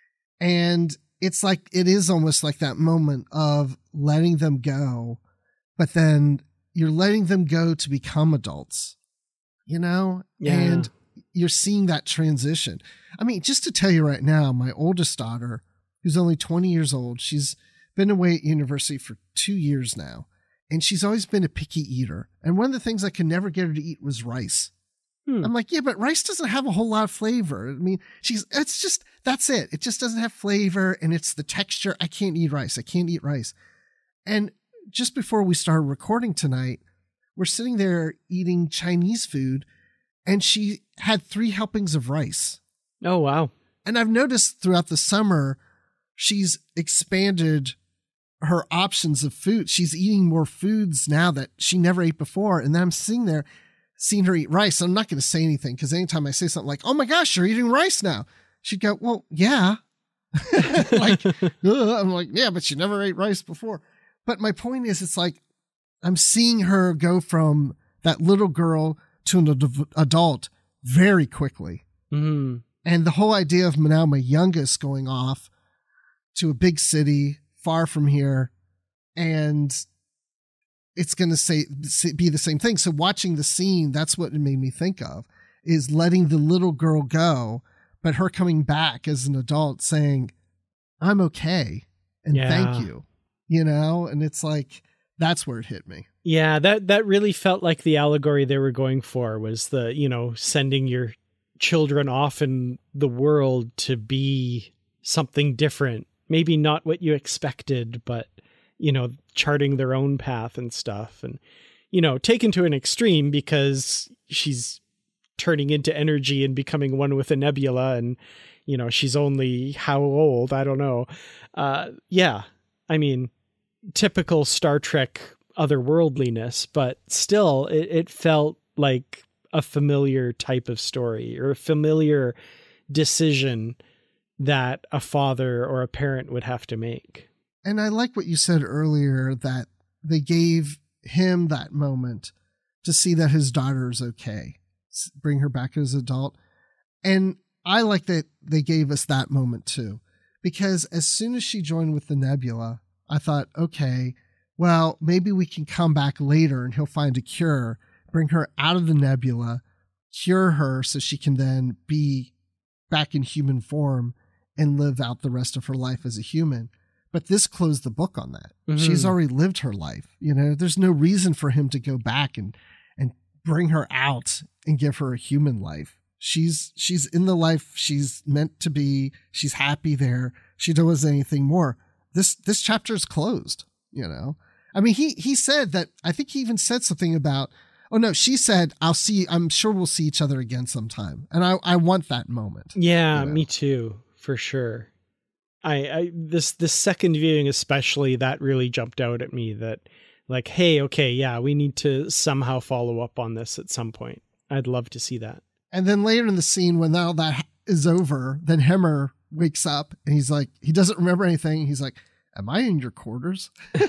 C: And it's like, it is almost like that moment of letting them go, but then you're letting them go to become adults, you know,
D: Yeah.
C: and you're seeing that transition. I mean, just to tell you right now, my oldest daughter, who's only twenty years old, she's been away at university for two years now, and she's always been a picky eater. And one of the things I could never get her to eat was rice.
D: Hmm.
C: I'm like, yeah, but rice doesn't have a whole lot of flavor. I mean, she's, it's just, that's it. It just doesn't have flavor and it's the texture. I can't eat rice. I can't eat rice. And just before we started recording tonight, we're sitting there eating Chinese food and she had three helpings of rice.
D: Oh, wow.
C: And I've noticed throughout the summer, she's expanded her options of food. She's eating more foods now that she never ate before. And then I'm sitting there seeing her eat rice. I'm not going to say anything because anytime I say something like, oh my gosh, you're eating rice now, she'd go, well, yeah. like, ugh. I'm like, yeah, but she never ate rice before. But my point is, it's like, I'm seeing her go from that little girl to an ad- adult very quickly.
D: Mm-hmm.
C: And the whole idea of now my youngest going off to a big city far from here, and it's going to say be the same thing. So watching the scene, that's what it made me think of, is letting the little girl go, but her coming back as an adult saying, I'm okay. And
D: Yeah.
C: thank you, you know? And it's like, that's where it hit me.
D: Yeah, that, that really felt like the allegory they were going for was the, you know, sending your children off in the world to be something different. Maybe not what you expected, but, you know, charting their own path and stuff. And, you know, taken to an extreme because she's turning into energy and becoming one with a nebula. And, you know, she's only how old? I don't know. Uh, yeah. I mean, typical Star Trek otherworldliness, but still it, it felt like a familiar type of story or a familiar decision that a father or a parent would have to make.
C: And I like what you said earlier, that they gave him that moment to see that his daughter is okay, bring her back as an adult. And I like that they gave us that moment too, because as soon as she joined with the nebula, I thought, okay, well, maybe we can come back later and he'll find a cure, bring her out of the nebula, cure her so she can then be back in human form and live out the rest of her life as a human. But this closed the book on that.
D: Mm-hmm.
C: She's already lived her life. You know, there's no reason for him to go back and, and bring her out and give her a human life. She's, she's in the life she's meant to be. She's happy there. She doesn't want anything more. This, this chapter is closed, you know? I mean, he, he said that, I think he even said something about, oh no, she said, I'll see, I'm sure we'll see each other again sometime. And I, I want that moment.
D: Yeah,
C: you know?
D: Me too, for sure. I, I, this, this second viewing, especially, that really jumped out at me that like, hey, okay, yeah, we need to somehow follow up on this at some point. I'd love to see that.
C: And then later in the scene, when all that is over, then Hemmer wakes up and he's like, he doesn't remember anything. He's like, am I in your quarters?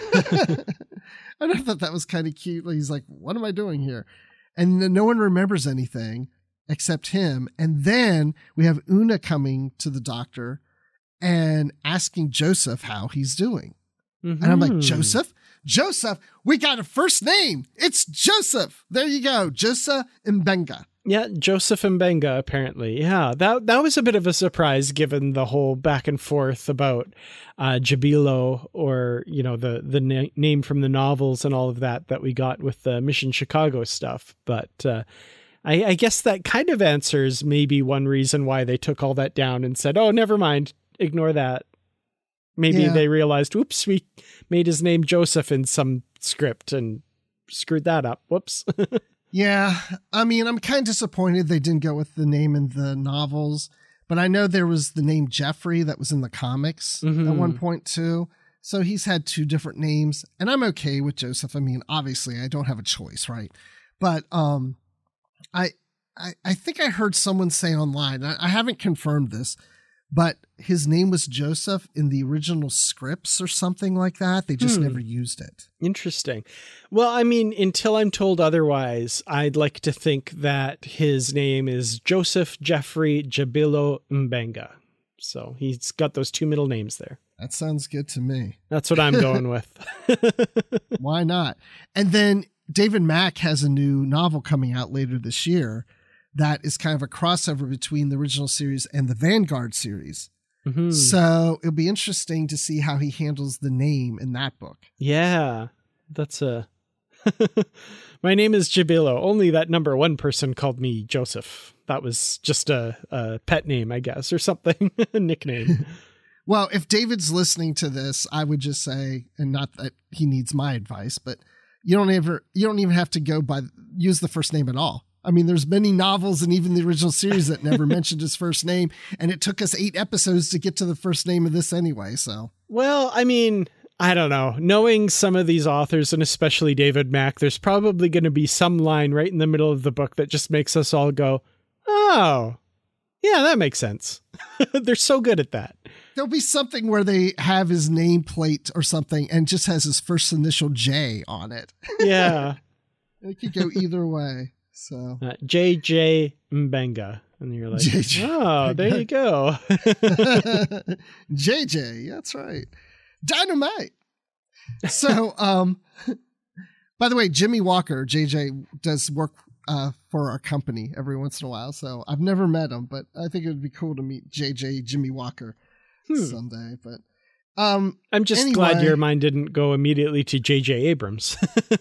C: And I thought that was kind of cute. He's like, what am I doing here? And no one remembers anything except him. And then we have Una coming to the doctor and asking Joseph how he's doing. Mm-hmm. And I'm like, Joseph? Joseph? We got a first name. It's Joseph. There you go. Joseph Mbenga.
D: Yeah, Joseph Mbenga, apparently. Yeah, that that was a bit of a surprise given the whole back and forth about uh, Jabilo, or, you know, the, the na- name from the novels and all of that that we got with the Mission Chicago stuff. But uh, I, I guess that kind of answers maybe one reason why they took all that down and said, oh, never mind, ignore that. Maybe yeah. they realized, whoops, we made his name Joseph in some script and screwed that up. Whoops.
C: Yeah, I mean, I'm kind of disappointed they didn't go with the name in the novels, but I know there was the name Jeffrey that was in the comics mm-hmm. at one point too. So he's had two different names, and I'm okay with Joseph. I mean, obviously I don't have a choice, right? But um, I, I, I think I heard someone say online, I, I haven't confirmed this, but his name was Joseph in the original scripts or something like that. They just hmm. never used it.
D: Interesting. Well, I mean, until I'm told otherwise, I'd like to think that his name is Joseph Jeffrey Jabilo Mbenga. So he's got those two middle names there.
C: That sounds good to me.
D: That's what I'm going with.
C: Why not? And then David Mack has a new novel coming out later this year that is kind of a crossover between the original series and the Vanguard series. Mm-hmm. So it'll be interesting to see how he handles the name in that book.
D: Yeah, that's a... My name is Jabilo. Only that number one person called me Joseph. That was just a, a pet name, I guess, or something, a nickname.
C: Well, if David's listening to this, I would just say, and not that he needs my advice, but you don't ever, you don't even have to go by, use the first name at all. I mean, there's many novels and even the original series that never mentioned his first name. And it took us eight episodes to get to the first name of this anyway. So,
D: well, I mean, I don't know. Knowing some of these authors, and especially David Mack, there's probably going to be some line right in the middle of the book that just makes us all go, oh, yeah, that makes sense. They're so good at that.
C: There'll be something where they have his nameplate or something and just has his first initial J on it.
D: Yeah.
C: It could go either way. So
D: uh, J J Mbenga, and you're like, J J oh, there you go.
C: J J, that's right. Dynamite. So, um, by the way, Jimmy Walker, J J, does work uh, for our company every once in a while. So I've never met him, but I think it would be cool to meet J J Jimmy Walker hmm. someday. But um,
D: I'm just
C: anyway,
D: glad your mind didn't go immediately to J J Abrams.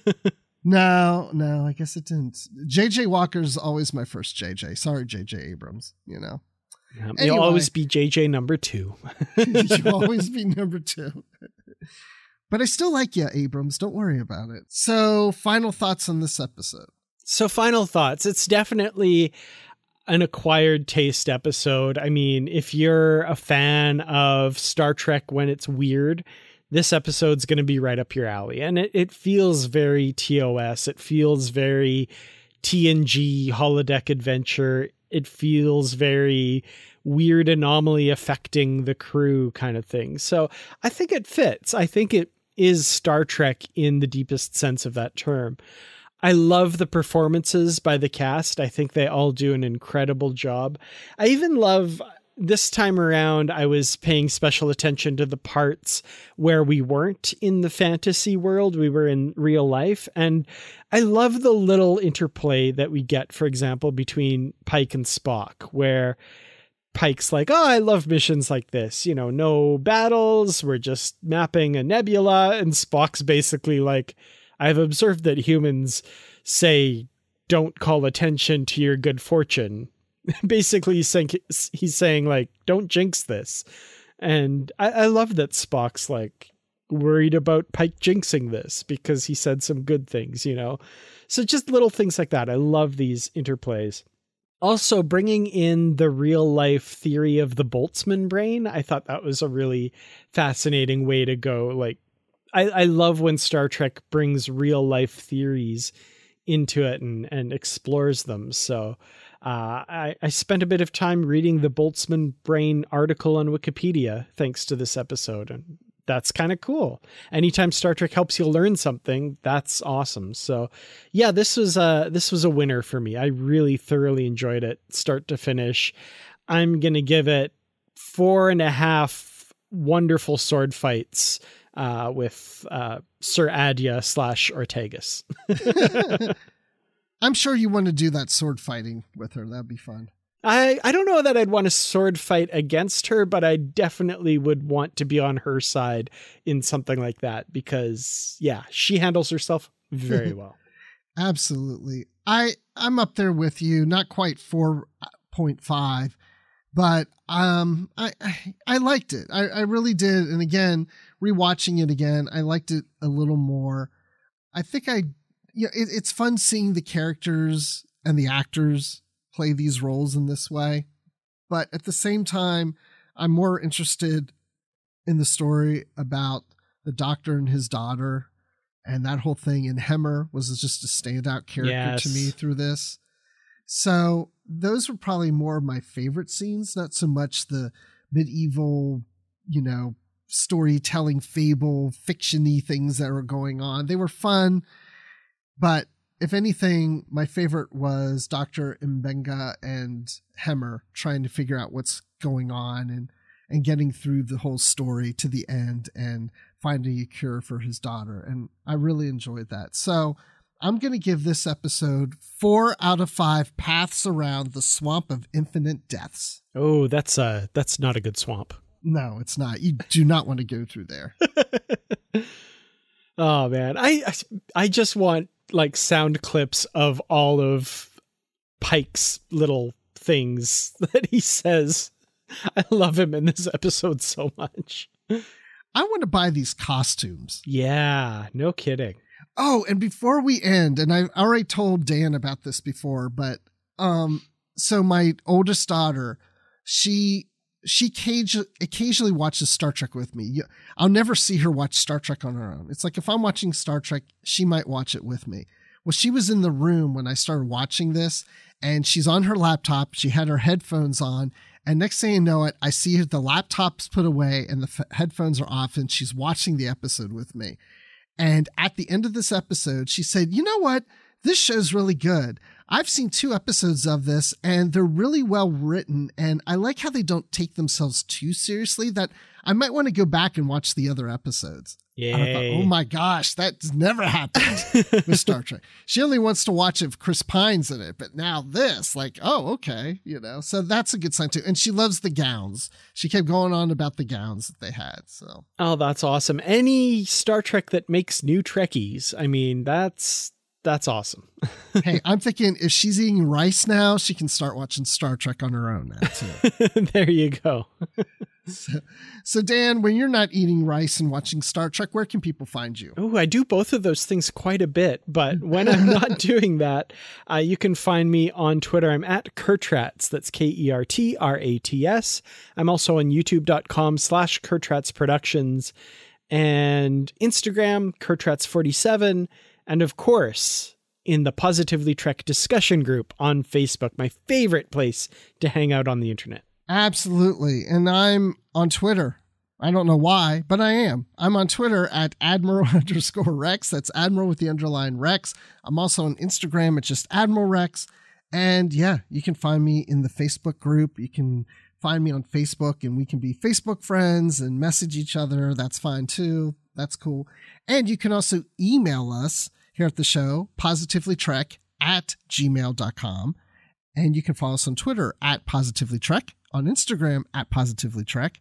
C: No, no, I guess it didn't. J J Walker's always my first J J. Sorry, J J Abrams, you know.
D: Yeah, anyway, you'll always be J J number two.
C: You'll always be number two. But I still like you, Abrams. Don't worry about it. So, final thoughts on this episode.
D: So, final thoughts. It's definitely an acquired taste episode. I mean, if you're a fan of Star Trek when it's weird, this episode's going to be right up your alley. And it, it feels very T O S. It feels very T N G holodeck adventure. It feels very weird anomaly affecting the crew kind of thing. So I think it fits. I think it is Star Trek in the deepest sense of that term. I love the performances by the cast. I think they all do an incredible job. I even love... This time around, I was paying special attention to the parts where we weren't in the fantasy world. We were in real life. And I love the little interplay that we get, for example, between Pike and Spock, where Pike's like, oh, I love missions like this. You know, no battles. We're just mapping a nebula. And Spock's basically like, I've observed that humans say, don't call attention to your good fortune. Basically, he's saying, he's saying like, don't jinx this. And I, I love that Spock's like worried about Pike jinxing this because he said some good things, you know? So just little things like that. I love these interplays. Also, bringing in the real life theory of the Boltzmann brain. I thought that was a really fascinating way to go. Like, I, I love when Star Trek brings real life theories into it and, and explores them. So Uh, I, I spent a bit of time reading the Boltzmann Brain article on Wikipedia thanks to this episode, and that's kind of cool. Anytime Star Trek helps you learn something, that's awesome. So yeah, this was a, this was a winner for me. I really thoroughly enjoyed it, start to finish. I'm going to give it four and a half wonderful sword fights uh, with uh, Sir Adya slash Ortegas.
C: I'm sure you want to do that sword fighting with her. That'd be fun.
D: I, I don't know that I'd want to sword fight against her, but I definitely would want to be on her side in something like that because, yeah, she handles herself very well.
C: Absolutely. I, I'm up there with you, not quite four point five, but um, I, I, I liked it. I, I really did. And again, rewatching it again, I liked it a little more. I think I, you know, it, it's fun seeing the characters and the actors play these roles in this way. But at the same time, I'm more interested in the story about the Doctor and his daughter and that whole thing. And Hemmer was just a standout character
D: yes.
C: to me through this. So those were probably more of my favorite scenes, not so much the medieval, you know, storytelling, fable, fiction-y things that were going on. They were fun, but if anything, my favorite was Doctor Mbenga and Hemmer trying to figure out what's going on and, and getting through the whole story to the end and finding a cure for his daughter. And I really enjoyed that. So I'm going to give this episode four out of five paths around the swamp of infinite deaths.
D: Oh, that's uh, that's not a good swamp.
C: No, it's not. You do not want to go through there.
D: Oh man, I, I I just want like sound clips of all of Pike's little things that he says. I love him in this episode so much.
C: I want to buy these costumes.
D: Yeah, no kidding.
C: Oh, and before we end, and I already told Dan about this before, but um, so my oldest daughter, she she cage, occasionally watches Star Trek with me. I'll never see her watch Star Trek on her own. It's like if I'm watching Star Trek, she might watch it with me. Well, she was in the room when I started watching this, and she's on her laptop. She had her headphones on, and next thing you know it, I see the laptop's put away and the f- headphones are off, and she's watching the episode with me. And at the end of this episode, she said, you know what? This show's really good. I've seen two episodes of this and they're really well written. And I like how they don't take themselves too seriously, that I might want to go back and watch the other episodes.
D: Yeah.
C: I thought, oh my gosh, that's never happened with Star Trek. She only wants to watch if Chris Pine's in it, but now this, like, oh, okay. You know, so that's a good sign too. And she loves the gowns. She kept going on about the gowns that they had. So,
D: oh, that's awesome. Any Star Trek that makes new Trekkies. I mean, that's, That's awesome.
C: Hey, I'm thinking if she's eating rice now, she can start watching Star Trek on her own now, too.
D: There you go.
C: so, so, Dan, when you're not eating rice and watching Star Trek, where can people find you?
D: Oh, I do both of those things quite a bit. But when I'm not doing that, uh, you can find me on Twitter. I'm at Kertrats. That's K E R T R A T S. I'm also on youtube.com slash Kertrats Productions and Instagram, Kertrats forty-seven. And of course, in the Positively Trek discussion group on Facebook, my favorite place to hang out on the internet.
C: Absolutely. And I'm on Twitter. I don't know why, but I am. I'm on Twitter at Admiral underscore Rex. That's Admiral with the underline Rex. I'm also on Instagram at just Admiral Rex. And yeah, you can find me in the Facebook group. You can find me on Facebook and we can be Facebook friends and message each other. That's fine too. That's cool. And you can also email us here at the show, positivelytrek at gmail dot com. And you can follow us on Twitter at positivelytrek, on Instagram at positivelytrek.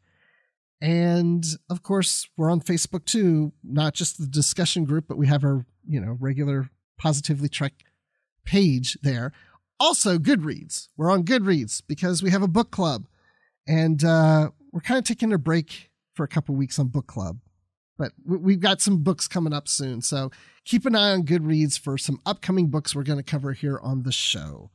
C: And of course, we're on Facebook too, not just the discussion group, but we have our, you know, regular Positively Trek page there. Also, Goodreads. We're on Goodreads because we have a book club. And uh, we're kind of taking a break for a couple weeks on book club. But we've got some books coming up soon. So keep an eye on Goodreads for some upcoming books we're going to cover here on the show.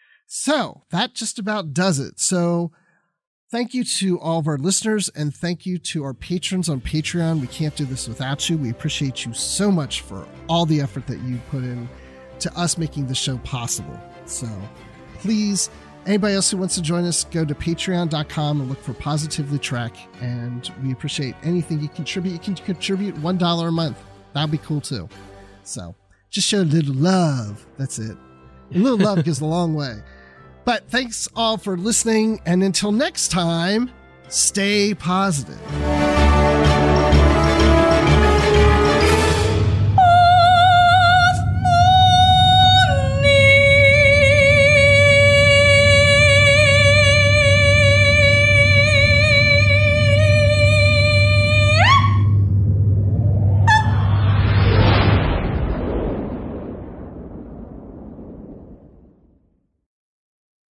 C: So that just about does it. So thank you to all of our listeners and thank you to our patrons on Patreon. We can't do this without you. We appreciate you so much for all the effort that you put in to us making the show possible. So please, anybody else who wants to join us, go to patreon dot com and look for Positively Trek. And we appreciate anything you contribute. You can contribute one dollar a month. That'd be cool too. So just show a little love. That's it. A little love goes a long way. But thanks all for listening. And until next time, stay positive.